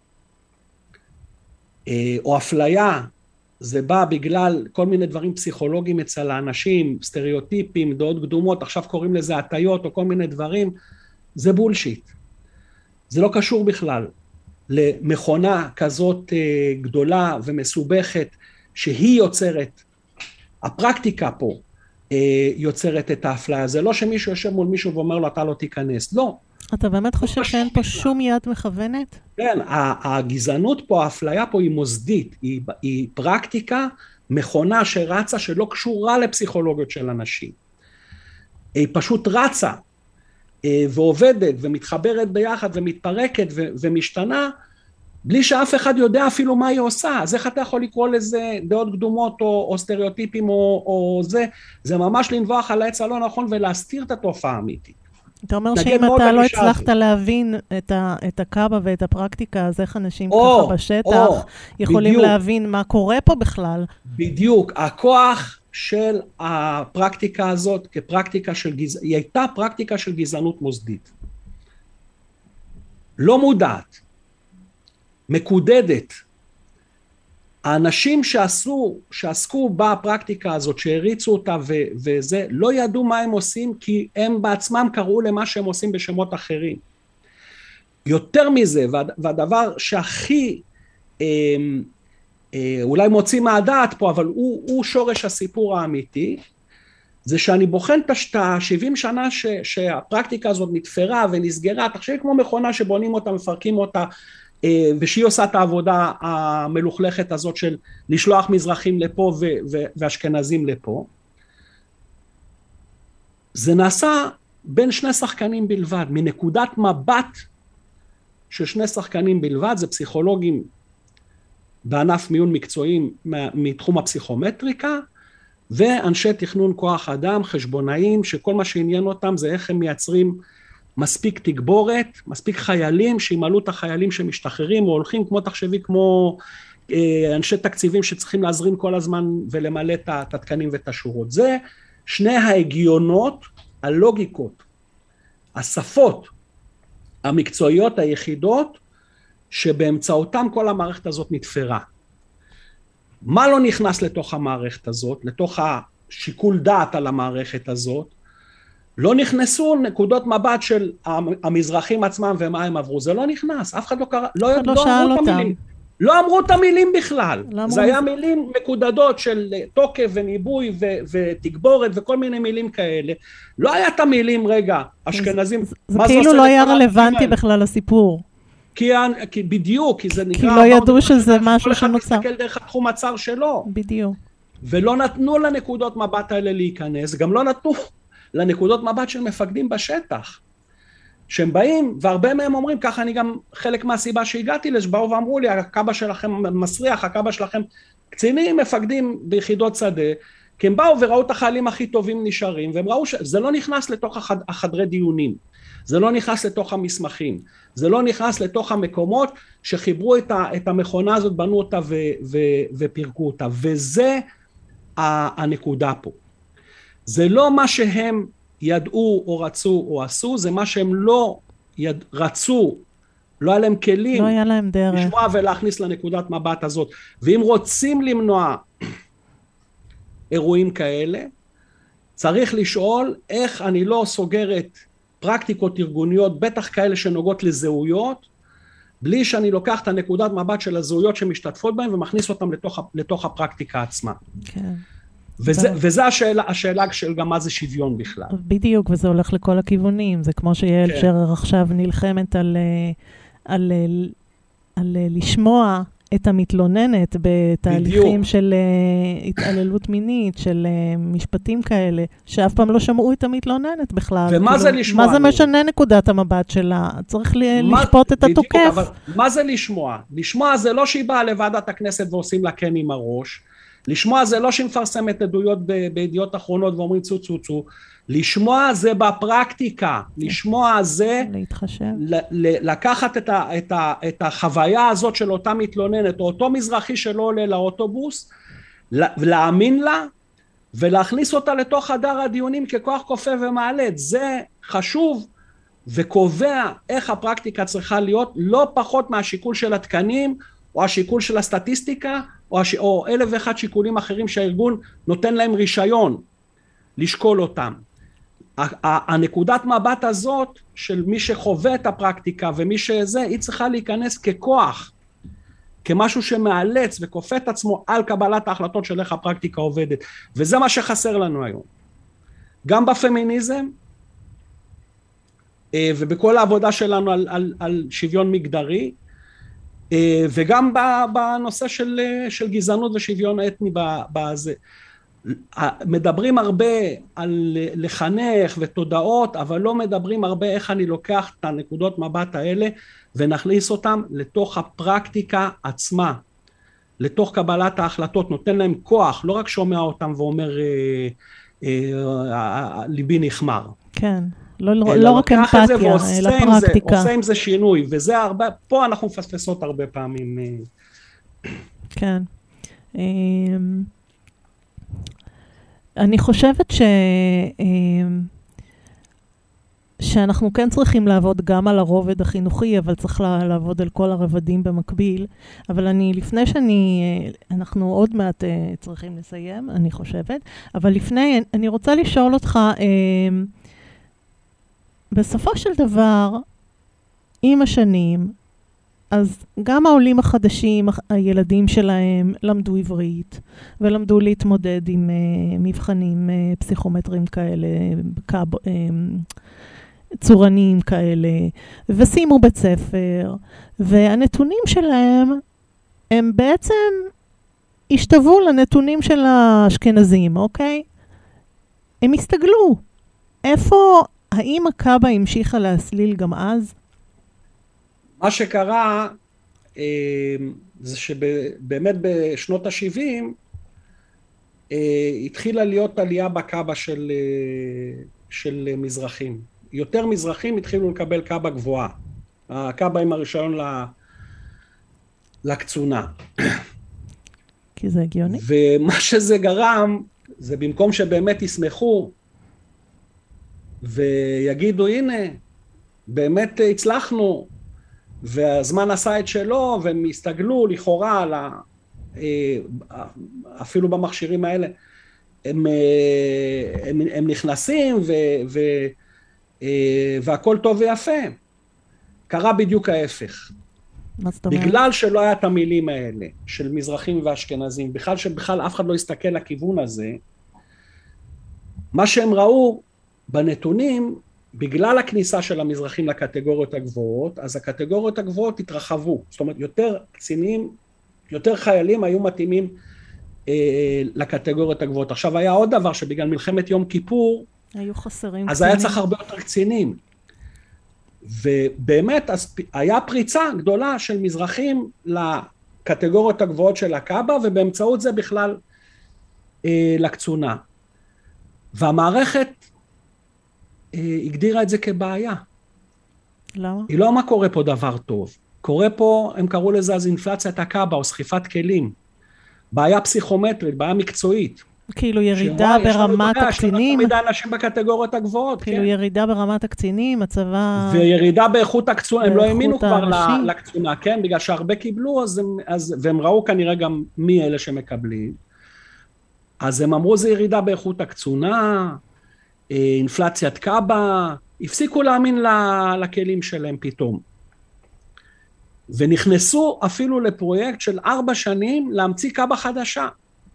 או אפליה, זה בא בגלל כל מיני דברים פסיכולוגיים אצל האנשים, סטריאוטיפים, דעות קדומות, עכשיו קוראים לזה הטיות או כל מיני דברים, זה בולשיט. זה לא קשור בכלל למכונה כזאת גדולה ומסובכת, שהיא יוצרת, הפרקטיקה פה יוצרת את האפליה. זה לא שמישהו יושב מול מישהו ואומר לו, אתה לא תיכנס. לא. אתה באמת חושב שאין פה שום יד מכוונת? כן, הגזענות פה, האפליה פה היא מוסדית, היא, היא פרקטיקה, מכונה שרצה, שלא קשורה לפסיכולוגיות של אנשים. היא פשוט רצה, ועובדת, ומתחברת ביחד, ומתפרקת, ו- ומשתנה, בלי שאף אחד יודע אפילו מה היא עושה. אז איך אתה יכול לקרוא לזה דעות קדומות, או, או סטריאוטיפים, או, או זה? זה ממש לנבוח על העץ הלא נכון, ולהסתיר את התופעה האמיתית. אתה אומר שאם אתה לא הצלחת להבין את, ה, את הקאבה ואת הפרקטיקה, אז איך אנשים או, ככה בשטח או, יכולים בדיוק. להבין מה קורה פה בכלל? בדיוק, הכוח של הפרקטיקה הזאת, כפרקטיקה של גזענות, היא הייתה פרקטיקה של גזענות מוסדית. לא מודעת, מקודדת. האנשים שעשו, שעסקו בפרקטיקה הזאת, שהריצו אותה ו, וזה, לא ידעו מה הם עושים, כי הם בעצמם קראו למה שהם עושים בשמות אחרים. יותר מזה, והדבר שהכי אה, אה, אולי מוציא מהדעת פה, אבל הוא, הוא שורש הסיפור האמיתי, זה שאני בוחן את ה-שבעים שנה ש, שהפרקטיקה הזאת נתפרה ונסגרה, תחשבי כמו מכונה שבונים אותה, מפרקים אותה, ושהיא עושה את העבודה המלוכלכת הזאת של לשלוח מזרחים לפה ו- ו- ואשכנזים לפה. זה נעשה בין שני שחקנים בלבד, מנקודת מבט של שני שחקנים בלבד, זה פסיכולוגים בענף מיון מקצועיים מתחום הפסיכומטריקה, ואנשי תכנון כוח אדם, חשבונאים, שכל מה שעניין אותם זה איך הם מייצרים מספיק תגבורת, מספיק חיילים, שימלאו את החיילים שמשתחררים, או הולכים כמו תחשבי, כמו אה, אנשי תקציבים שצריכים להזרים כל הזמן, ולמלא את התקנים ואת השורות. זה שני ההגיונות, הלוגיקות, השפות, המקצועיות היחידות, שבאמצעותם כל המערכת הזאת נתפרה. מה לא נכנס לתוך המערכת הזאת, לתוך השיקול דעת על המערכת הזאת? לא נכנסו נקודות מבט של המזרחים עצמם ומה הם עברו, זה לא נכנס, אף אחד לא קרא, לא, לא, לא אמרו את המילים, לא אמרו את המילים בכלל, לא זה היה מילים מקודדות של תוקף וניבוי ו- ותגבורת וכל מיני מילים כאלה, לא היה את המילים, רגע, אשכנזים, זה, זה כאילו לא היה רלוונטי בכלל לסיפור. כי, כי בדיוק, כי זה נקרא, כי לא ידעו שזה משהו שנוצר. כל אחד מסתכל דרך התחום הצר שלו. בדיוק. ולא נתנו לנקודות מבט האלה להיכנס, גם לא נתנו לנקודות מבט של מפקדים בשטח, שהם באים, והרבה מהם אומרים, ככה אני גם, חלק מהסיבה שהגעתי לזה, באו ואמרו לי, הקב"א שלכם מסריח, הקב"א שלכם קצינים, מפקדים ביחידות שדה, כי הם באו וראו את החיילים הכי טובים נשארים, והם ראו שזה לא נכנס לתוך החד, החדרי דיונים, זה לא נכנס לתוך המסמכים, זה לא נכנס לתוך המקומות שחיברו את, ה, את המכונה הזאת, בנו אותה ו, ו, ופירקו אותה, וזה הנקודה פה. זה לא מה שהם ידעו או רצו או עשו, זה מה שהם לא יד... רצו, לא היה להם כלים, לא היה להם דרך. לשמוע ולהכניס לנקודת מבט הזאת. ואם רוצים למנוע אירועים כאלה, צריך לשאול איך אני לא סוגרת פרקטיקות ארגוניות, בטח כאלה שנוגעות לזהויות, בלי שאני לוקח את הנקודת מבט של הזהויות שמשתתפות בהן, ומכניס אותן לתוך, לתוך הפרקטיקה עצמה. כן. וזה, וזה השאלה, השאלה של גם מה זה שוויון בכלל. בדיוק, וזה הולך לכל הכיוונים. זה כמו שיעל כן. שרר עכשיו נלחמת על, על, על, על לשמוע את המתלוננת בתהליכים בדיוק. של התעללות מינית, של משפטים כאלה, שאף פעם לא שמעו את המתלוננת בכלל. ומה כאילו, זה לשמוע? מה זה משנה נקודת המבט שלה? צריך מה, לשפוט את בדיוק, התוקף. אבל מה זה לשמוע? לשמוע זה לא שהיא באה לוועדת הכנסת ועושים לה כן עם הראש, לשמוע זה לא שמפרסמת עדויות בידיעות אחרונות ואומרים צו צו צו, לשמוע זה בפרקטיקה, לשמוע זה להתחשב. לקחת את, ה, את, ה, את החוויה הזאת של אותה מתלוננת, או אותו מזרחי שלא עולה לאוטובוס, להאמין לה, ולהכניס אותה לתוך חדר הדיונים ככוח כופה ומעלת. זה חשוב וקובע איך הפרקטיקה צריכה להיות, לא פחות מהשיקול של התקנים, או השיקול של הסטטיסטיקה, או, הש... או אלף ואחד שיקולים אחרים שהארגון נותן להם רישיון לשקול אותם. הנקודת מבט הזאת של מי שחווה את הפרקטיקה ומי שזה, היא צריכה להיכנס ככוח, כמשהו שמאלץ וכופה את עצמו על קבלת ההחלטות של איך הפרקטיקה עובדת. וזה מה שחסר לנו היום. גם בפמיניזם, ובכל העבודה שלנו על, על, על שוויון מגדרי, וגם בנושא של, של גזענות ושוויון אתני בזה. מדברים הרבה על לחנך ותודעות, אבל לא מדברים הרבה איך אני לוקח את הנקודות מבט האלה ונכניס אותם לתוך הפרקטיקה עצמה, לתוך קבלת ההחלטות, נותן להם כוח, לא רק שומע אותם ואומר אה, אה, ליבי נחמר. כן, לא, לא, לא רק אמפתיה, אלא פרקטיקה. עושה עם זה שינוי, וזה הרבה, פה אנחנו מפספסות הרבה פעמים. כן. אני חושבת ש... שאנחנו כן צריכים לעבוד גם על הרובד החינוכי, אבל צריך לעבוד על כל הרבדים במקביל. אבל אני, לפני שאני, אנחנו עוד מעט צריכים לסיים, אני חושבת, אבל לפני, אני רוצה לשאול אותך, בסופו של דבר, עם השנים, אז גם העולים החדשים, הילדים שלהם למדו עברית, ולמדו להתמודד עם uh, מבחנים uh, פסיכומטריים כאלה, קאב, uh, צורניים כאלה, ושימו בית ספר, והנתונים שלהם הם בעצם השתוו לנתונים של האשכנזים, אוקיי? הם הסתגלו. איפה, האם הקאבה המשיכה להסליל גם אז? מה שקרה זה שבאמת בשנות ה-שבעים התחילה להיות עלייה בקאבה של, של מזרחים. יותר מזרחים התחילו לקבל קאבה גבוהה. הקאבה עם הרישיון לקצונה. כי זה הגיוני. ומה שזה גרם, זה במקום שבאמת ישמחו ויגידו, הנה, באמת הצלחנו, והזמן עשה את שלו, והם הסתגלו לכאורה על ה... אפילו במכשירים האלה, הם, הם, הם נכנסים ו, ו, והכל טוב ויפה. קרה בדיוק ההפך. מה זאת אומרת? בגלל שלא היה את המילים האלה, של מזרחים ואשכנזים, בכלל שבכלל אף אחד לא הסתכל לכיוון הזה, מה שהם ראו בנתונים, בגלל הכניסה של המזרחים לקטגוריות הגבוהות, אז הקטגוריות הגבוהות התרחבו. זאת אומרת, יותר קצינים, יותר חיילים היו מתאימים אה, לקטגוריות הגבוהות. עכשיו, היה עוד דבר שבגלל מלחמת יום כיפור, היו חסרים אז קצינים. היה צריך הרבה יותר קצינים. ובאמת, אז היה פריצה גדולה של מזרחים לקטגוריות הגבוהות של הקאבה, ובאמצעות זה בכלל אה, לקצונה. והמערכת, הגדירה את זה כבעיה. למה? היא לא מה קורה פה דבר טוב. קורה פה, הם קראו לזה אז אינפלציית הקאבה או סחיפת כלים. בעיה פסיכומטרית, בעיה מקצועית. כאילו ירידה ברמת הקצינים. יש לנו תמיד אנשים בקטגוריות הגבוהות. כאילו כן. ירידה ברמת הקצינים, הצבא... וירידה באיכות הקצונה, הם לא האמינו כבר לקצונה, כן? בגלל שהרבה קיבלו, אז הם, אז, והם ראו כנראה גם מי אלה שמקבלים. אז הם אמרו, זה ירידה באיכות הקצונה, אינפלציית קאבה, הפסיקו להאמין לכלים שלהם פתאום. ונכנסו אפילו לפרויקט של ארבע שנים להמציא קאבה חדשה.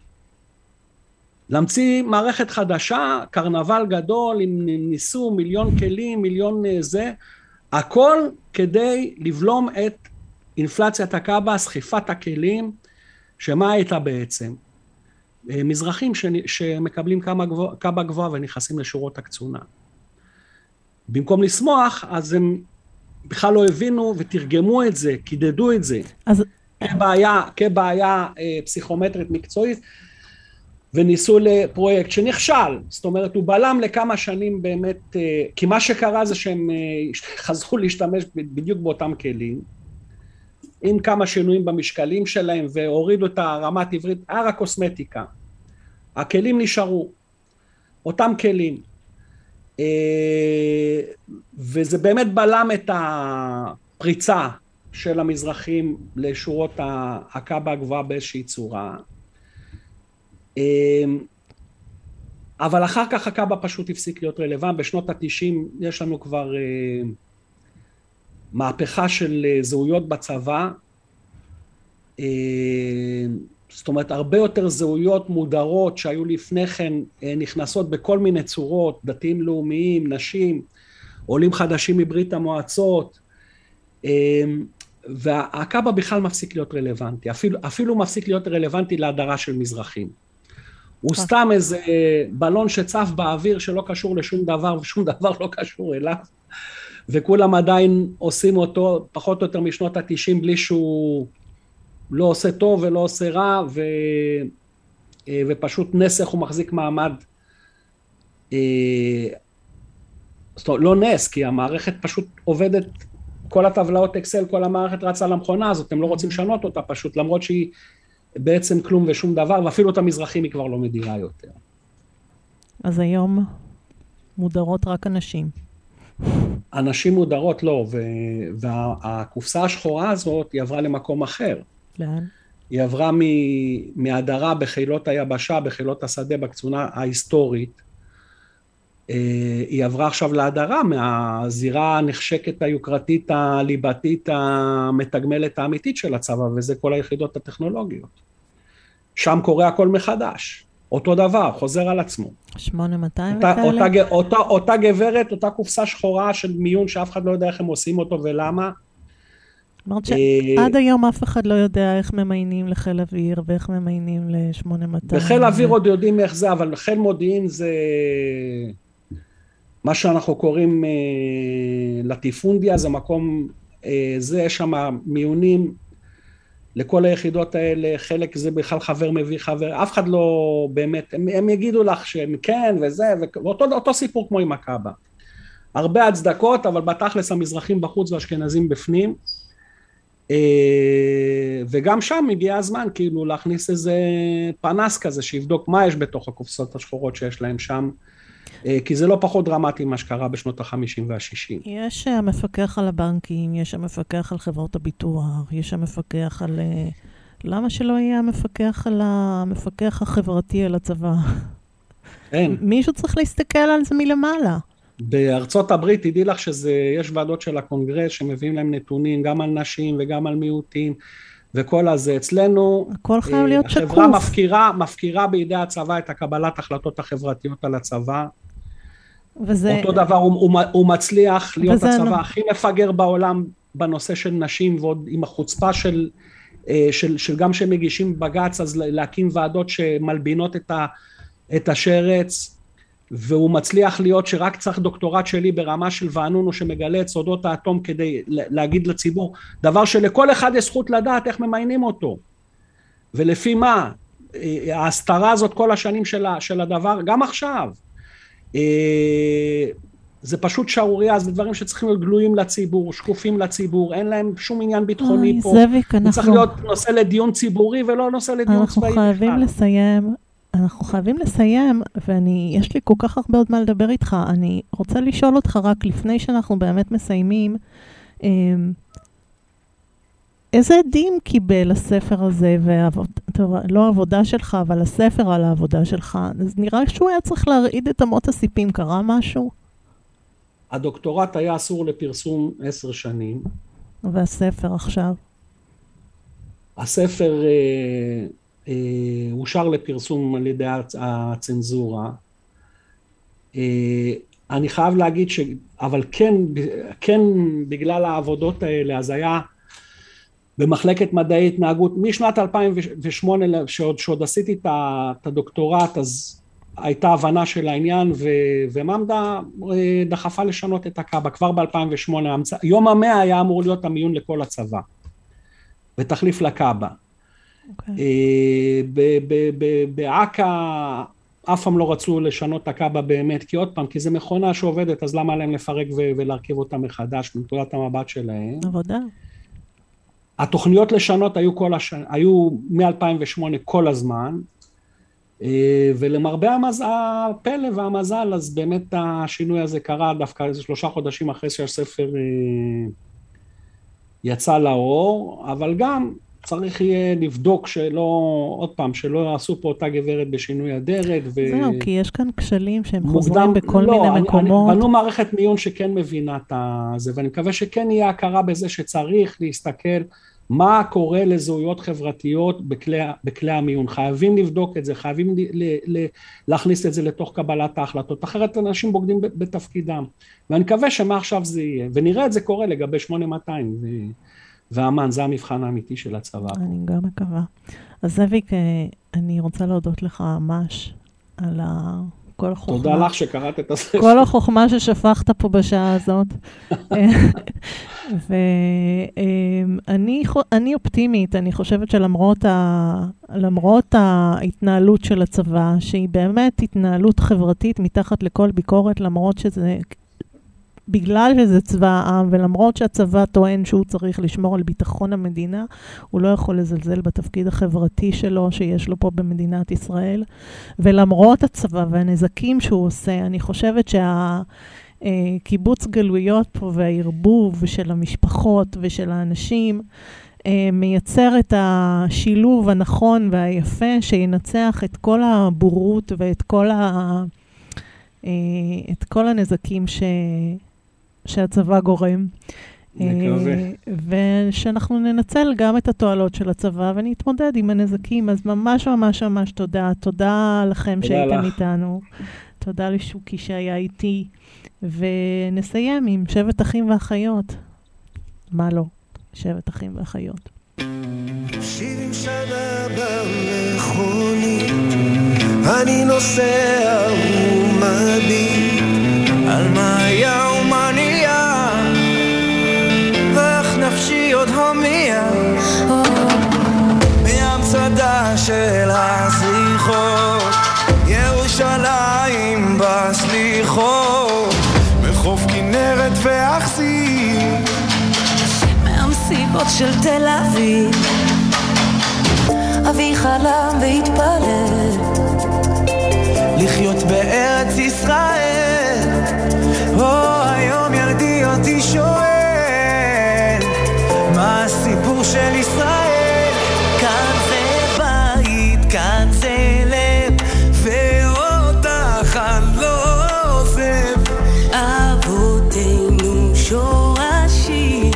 להמציא מערכת חדשה, קרנבל גדול, עם ניסו מיליון כלים, מיליון זה, הכל כדי לבלום את אינפלציית הקאבה, סחיפת הכלים, שמה הייתה בעצם? מזרחים שמקבלים קאבה גבוהה ונכנסים לשורות הקצונה. במקום לשמוח, אז הם בכלל לא הבינו ותרגמו את זה, קידדו את זה, אז... כבעיה, כבעיה פסיכומטרית מקצועית, וניסו לפרויקט שנכשל, זאת אומרת, הוא בלם לכמה שנים באמת, כי מה שקרה זה שהם חזרו להשתמש בדיוק באותם כלים, עם כמה שינויים במשקלים שלהם, והורידו את הרמת עברית, היה רק קוסמטיקה. הכלים נשארו, אותם כלים. וזה באמת בלם את הפריצה של המזרחים לשורות הקאבה הגבוהה באיזושהי צורה. אבל אחר כך הקאבה פשוט הפסיק להיות רלוונטי. בשנות ה-תשעים יש לנו כבר מהפכה של זהויות בצבא, זאת אומרת הרבה יותר זהויות מודרות שהיו לפני כן נכנסות בכל מיני צורות, דתיים לאומיים, נשים, עולים חדשים מברית המועצות, והקאבה בכלל מפסיק להיות רלוונטי, אפילו, אפילו מפסיק להיות רלוונטי להדרה של מזרחים. הוא סתם איזה בלון שצף באוויר שלא קשור לשום דבר ושום דבר לא קשור אליו, וכולם עדיין עושים אותו פחות או יותר משנות ה-תשעים בלי שהוא לא עושה טוב ולא עושה רע, ו... ופשוט נסך הוא מחזיק מעמד, זאת אומרת, לא נס, כי המערכת פשוט עובדת, כל הטבלאות אקסל, כל המערכת רצה למכונה הזאת, הם לא רוצים לשנות אותה פשוט, למרות שהיא בעצם כלום ושום דבר, ואפילו את המזרחים היא כבר לא מדירה יותר. אז היום מודרות רק אנשים. אנשים מודרות לא, והקופסה השחורה הזאת היא עברה למקום אחר. לאן? היא עברה מהדרה בחילות היבשה, בחילות השדה, בקצונה ההיסטורית. היא עברה עכשיו להדרה מהזירה הנחשקת היוקרתית, הליבתית, המתגמלת האמיתית של הצבא, וזה כל היחידות הטכנולוגיות. שם קורה הכל מחדש. אותו דבר, חוזר על עצמו. שמונה מאתיים אותה, וכאלה? אותה, אותה, אותה גברת, אותה קופסה שחורה של מיון שאף אחד לא יודע איך הם עושים אותו ולמה. אמרת שעד היום אף אחד לא יודע איך ממיינים לחיל אוויר ואיך ממיינים ל-שמונה מאתיים. בחיל אוויר עוד יודעים איך זה, אבל חיל מודיעין זה מה שאנחנו קוראים לטיפונדיה, זה מקום, זה יש שם מיונים לכל היחידות האלה, חלק זה בכלל חבר מביא חבר, אף אחד לא באמת, הם, הם יגידו לך שהם כן וזה, ואותו אותו סיפור כמו עם הקאבה. הרבה הצדקות, אבל בתכלס המזרחים בחוץ והאשכנזים בפנים, וגם שם מגיע הזמן כאילו להכניס איזה פנס כזה, שיבדוק מה יש בתוך הקופסות השחורות שיש להם שם, כי זה לא פחות דרמטי מה שקרה בשנות ה-חמישים וה-שישים. יש המפקח על הבנקים, יש המפקח על חברות הביטוח, יש המפקח על... למה שלא יהיה המפקח על המפקח החברתי על הצבא? אין. מישהו צריך להסתכל על זה מלמעלה. בארצות הברית, תדעי לך שיש ועדות של הקונגרס שמביאים להם נתונים גם על נשים וגם על מיעוטים, וכל הזה אצלנו, הכל חייב להיות שקוף. החברה מפקירה, מפקירה בידי הצבא את הקבלת החלטות החברתיות על הצבא. וזה... אותו דבר, הוא, הוא, הוא מצליח להיות הצבא לא... הכי מפגר בעולם בנושא של נשים, ועוד עם החוצפה של, של, של גם שמגישים בגץ, אז להקים ועדות שמלבינות את, ה, את השרץ, והוא מצליח להיות שרק צריך דוקטורט שלי ברמה של וענונו שמגלה את סודות האטום כדי להגיד לציבור, דבר שלכל אחד יש זכות לדעת איך ממיינים אותו. ולפי מה? ההסתרה הזאת כל השנים של הדבר, גם עכשיו. זה פשוט שערוריה, זה דברים שצריכים להיות גלויים לציבור, שקופים לציבור, אין להם שום עניין ביטחוני פה. זאביק, אנחנו... צריך להיות נושא לדיון ציבורי ולא נושא לדיון צבאי. אנחנו חייבים לסיים... אנחנו חייבים לסיים, ואני, יש לי כל כך הרבה עוד מה לדבר איתך. אני רוצה לשאול אותך רק לפני שאנחנו באמת מסיימים, איזה עדים קיבל הספר הזה, והעבוד, טוב, לא העבודה שלך, אבל הספר על העבודה שלך? אז נראה שהוא היה צריך להרעיד את אמות הסיפים, קרה משהו? הדוקטורט היה אסור לפרסום עשר שנים. והספר עכשיו? הספר... אושר לפרסום על ידי הצנזורה. אני חייב להגיד ש... אבל כן, כן בגלל העבודות האלה, אז היה במחלקת מדעי התנהגות, משנת אלפיים ושמונה, שעוד, שעוד עשיתי את הדוקטורט, אז הייתה הבנה של העניין, ו, וממדה דחפה לשנות את הקאבה, כבר ב-אלפיים ושמונה, יום המאה היה אמור להיות המיון לכל הצבא, ותחליף לקאבה. בעקה אף פעם לא רצו לשנות את הקאבה באמת, כי עוד פעם, כי זה מכונה שעובדת, אז למה להם לפרק ולהרכיב אותה מחדש, מנקודת המבט שלהם. עבודה. התוכניות לשנות היו, כל הש... היו מ-אלפיים ושמונה כל הזמן, ולמרבה המזל, הפלא והמזל, אז באמת השינוי הזה קרה דווקא איזה שלושה חודשים אחרי שהספר יצא לאור, אבל גם צריך יהיה לבדוק שלא, עוד פעם, שלא יעשו פה אותה גברת בשינוי אדרת. ו... זהו, כי יש כאן כשלים שהם חוזרים בכל לא, מיני אני, מקומות. אני, בנו מערכת מיון שכן מבינה את זה, ואני מקווה שכן יהיה הכרה בזה שצריך להסתכל מה קורה לזהויות חברתיות בכלי, בכלי המיון. חייבים לבדוק את זה, חייבים ל, ל, להכניס את זה לתוך קבלת ההחלטות, אחרת אנשים בוגדים בתפקידם. ואני מקווה שמעכשיו זה יהיה, ונראה את זה קורה לגבי שמונה מאתיים, ו... ואמן, זה המבחן האמיתי של הצבא. אני גם מקווה. אז זאביק, אני רוצה להודות לך ממש על כל החוכמה. תודה לך שקראת את הספר. כל החוכמה ששפכת פה בשעה הזאת. ואני אופטימית, אני חושבת שלמרות ה... למרות ההתנהלות של הצבא, שהיא באמת התנהלות חברתית מתחת לכל ביקורת, למרות שזה... בגלל שזה צבא העם, ולמרות שהצבא טוען שהוא צריך לשמור על ביטחון המדינה, הוא לא יכול לזלזל בתפקיד החברתי שלו, שיש לו פה במדינת ישראל. ולמרות הצבא והנזקים שהוא עושה, אני חושבת שהקיבוץ גלויות פה והערבוב של המשפחות ושל האנשים, מייצר את השילוב הנכון והיפה, שינצח את כל הבורות ואת כל, ה... את כל הנזקים ש... שהצבא גורם. מקווה. ושאנחנו ננצל גם את התועלות של הצבא ונתמודד עם הנזקים. אז ממש ממש ממש תודה. תודה לכם שהייתם איתנו. תודה לשוקי שהיה איתי. ונסיים עם שבט אחים ואחיות. מה לא? שבט אחים ואחיות. שבעים שנה במכונית אני נוסע ומביט על מה היה ומה נהיה ואיך נפשי עוד הומיע בהמצדה של הסליחות ירושלים בסליחות מחוף כנרת ואכסי מהמסיבות של תל אביב אבי חלם והתפלל לחיות בארץ ישראל. או היום ילדי אותי שואל מה הסיפור של ישראל. כאן זה בית, כאן זה לב ואותך אני לא עוזב. אבותינו שורשים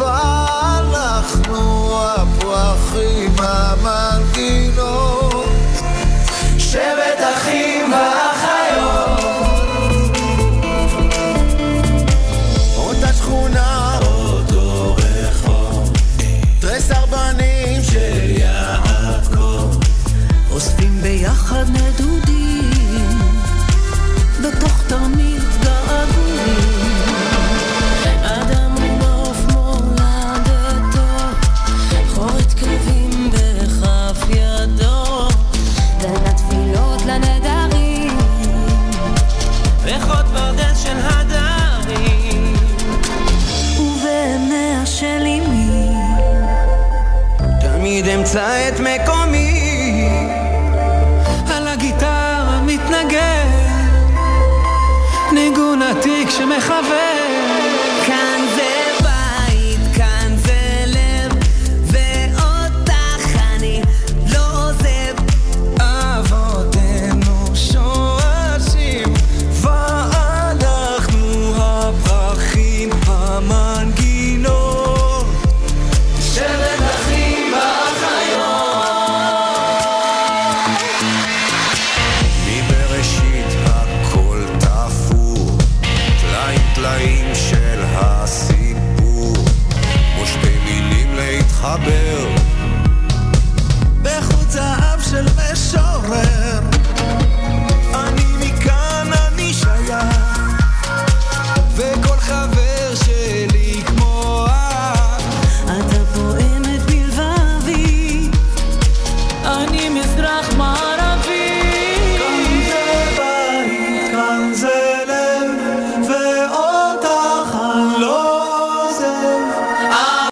ואנחנו הפרחים המנגינות שבט אחים ואחיות אותה שכונה אותו רחוב תרס ארבנים של יעקב אוספים ביחד נדודים בתוך תרמית געגועים אדם נוף מולדתו חורת כלבים בכף ידו ונתפילות לנדרים ריחות ברדל של הדרים ובעיניה של אמי תמיד אמצא את מקומי על הגיטרה מתנגן ניגון עתיק שמחבר כאן זה בית, כאן זה לב ואותך אני לא עוזב אבותינו שורשים ואנחנו הפרחים המנגינות שבט אחים ואחיות מבראשית הכל תפור טלאים טלאים של הסיפור כמו שתי מילים להתחבר